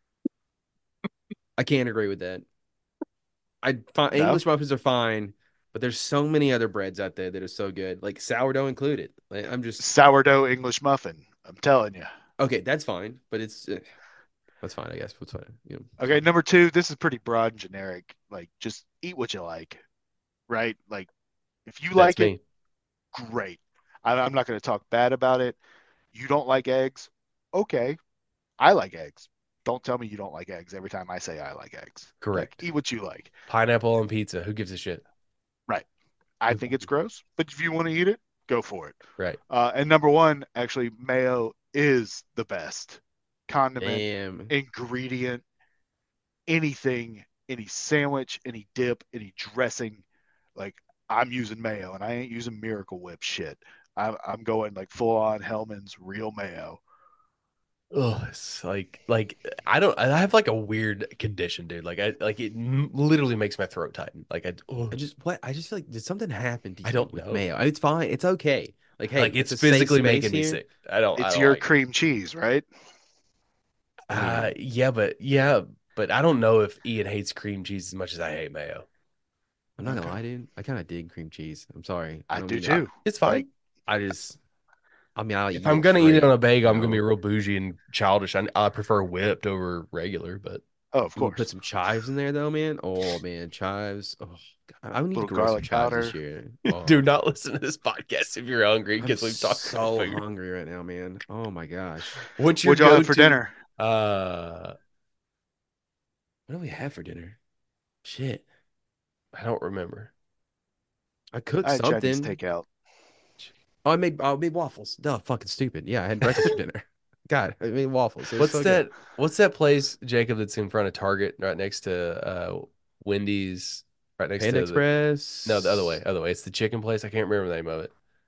I can't agree with that. I find No? English muffins are fine, but there's so many other breads out there that are so good, like sourdough included. Like, I'm just Sourdough English muffin. I'm telling you. okay. That's fine, but it's that's fine, I guess. That's fine. It's Okay, fine. number 2, this is pretty broad and generic. Like just eat what you like, right? Like if you That's like it, me. great. I'm not going to talk bad about it. You don't like eggs? Okay, I like eggs. Don't tell me you don't like eggs every time I say I like eggs. Like Correct. eat what you like. Pineapple on pizza. Who gives a shit? Right. I think it's gross, but if you want to eat it, go for it. Right. And number 1, actually, mayo is the best condiment, Damn. ingredient, anything, any sandwich, any dip, any dressing. Like I'm using mayo, and I ain't using Miracle Whip shit. I'm going like full on Hellman's real mayo. Oh, it's like I have like a weird condition, dude. Like I like it literally makes my throat tighten. Like I just feel like did something happen to I you don't with know. mayo? It's fine. It's okay. Like, hey, Like it's it's a safe physically space making me here. sick. I It's don't your like it. cream cheese, right? I mean, Yeah, but I don't know if Ian hates cream cheese as much as I hate mayo. I'm not gonna Okay. lie, dude. I kind of dig cream cheese. I'm sorry. I I don't do mean to. too. It's fine. Like I just. I mean, I'll If eat I'm it gonna eat it on straight. a bagel, You I'm gonna be know. real bougie and childish. I prefer whipped over regular, but Oh, of You want to put course. some chives in there though, man? Oh man, chives. Oh, God. I need to Little grow some garlic chives this powder. year. Do Oh, not listen to this podcast if you're hungry I'm because we've talked about so food. hungry right now, man. Oh my gosh. What's your What'd y'all have for go-to? dinner? Uh, What do we have for dinner? Shit. I don't remember. I cooked I had Chinese something. takeout. Oh, I made waffles. Duh, fucking stupid. Yeah, I had breakfast for dinner. God, I made waffles. It was What's so good. that? What's that place, Jacob, that's in front of Target, right next to Wendy's, right next Panda to the no, the other way, Express, other way. It's the chicken place. I can't remember the name of it.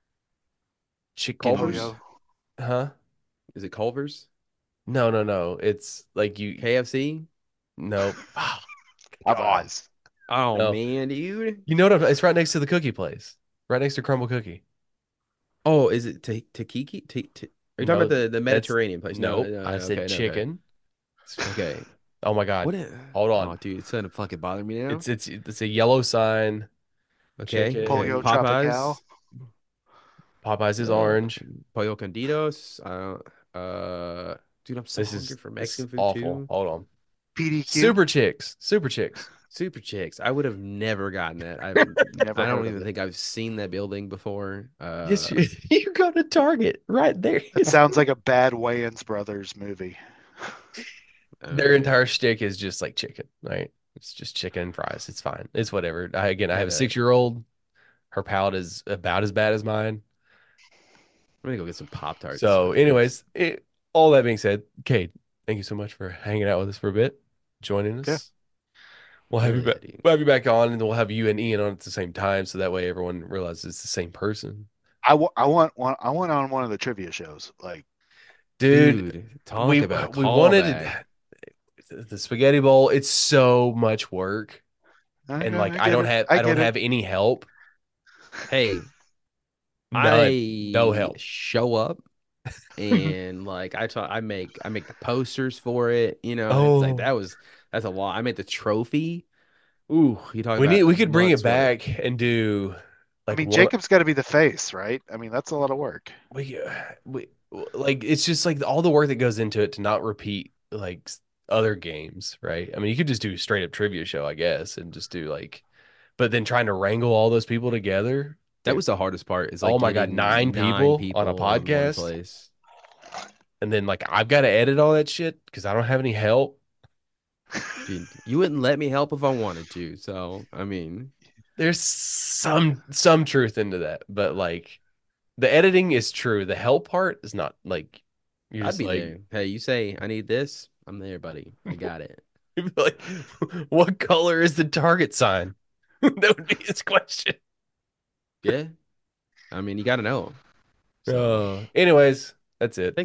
Chicken, Culver's. Polio. huh? Is it Culver's? No, no, no. It's like you. KFC? No. Oh, God. Popeyes. Oh No. man, dude. You know what? It's right next to the cookie place. Right next to Crumble Cookie. Oh, is it Takiki? Are you talking about No, the that's Mediterranean place? No, nope. no, I no. said Okay, no, okay, chicken. okay. Oh my God. What? Hold on. Oh, dude, it's starting to fucking bother me now. It's a yellow sign. Okay, okay. Polio Chicken. Tropical. Popeyes. Popeyes is orange. Pollo Candidos. Dude, I'm so This hungry is for this is Mexican food awful. too. Hold on. PDQ. Super Chicks. Super Chicks. Super Chicks. I would have never gotten that. Never I don't heard of even it. think I've seen that building before. Yes, you go to Target right there. That sounds like a bad Wayans Brothers movie. Their uh, entire shtick is just like chicken, right? It's just chicken and fries. It's fine. It's whatever. I have a gotta 6-year-old. Her palate is about as bad as mine. I'm gonna go get some Pop Tarts. So, anyways, all that being said, Cade, thank you so much for hanging out with us for a bit, joining Yeah. us. We'll have Hell you yeah, back. dude. We'll have you back on, and then we'll have you and Ian on at the same time, so that way everyone realizes it's the same person. I want one. I want on one of the trivia shows. Like, Dude, Dude, talk we about a we wanted callback. the spaghetti bowl. It's so much work, and okay, like I get it. I I don't get it. have any help. Hey, None, no I help. show up and like I make the posters for it, it's like Oh, that's a lot. I made the trophy. Ooh, you talking we about could bring it months work. back and do I like mean, one. Jacob's got to be the face, right? I mean, that's a lot of work. We like it's just like all the work that goes into it to not repeat like other games, right? I mean, you could just do a straight up trivia show, I guess, and just do like, but then trying to wrangle all those people together, That dude. was the hardest part is like Oh my God, getting 9 nine people on a people in one podcast, place. and then like I've got to edit all that shit because I don't have any help. Dude, you wouldn't let me help if I wanted to. So, I mean, There's some truth into that, but like the editing is true. The help part is not like you're I'd just be like there. Hey, you say I need this? I'm there, buddy. I got it. you'd be like, what color is the target sign? That would be his question. Yeah. I mean, you got to know. So. Anyways, that's it.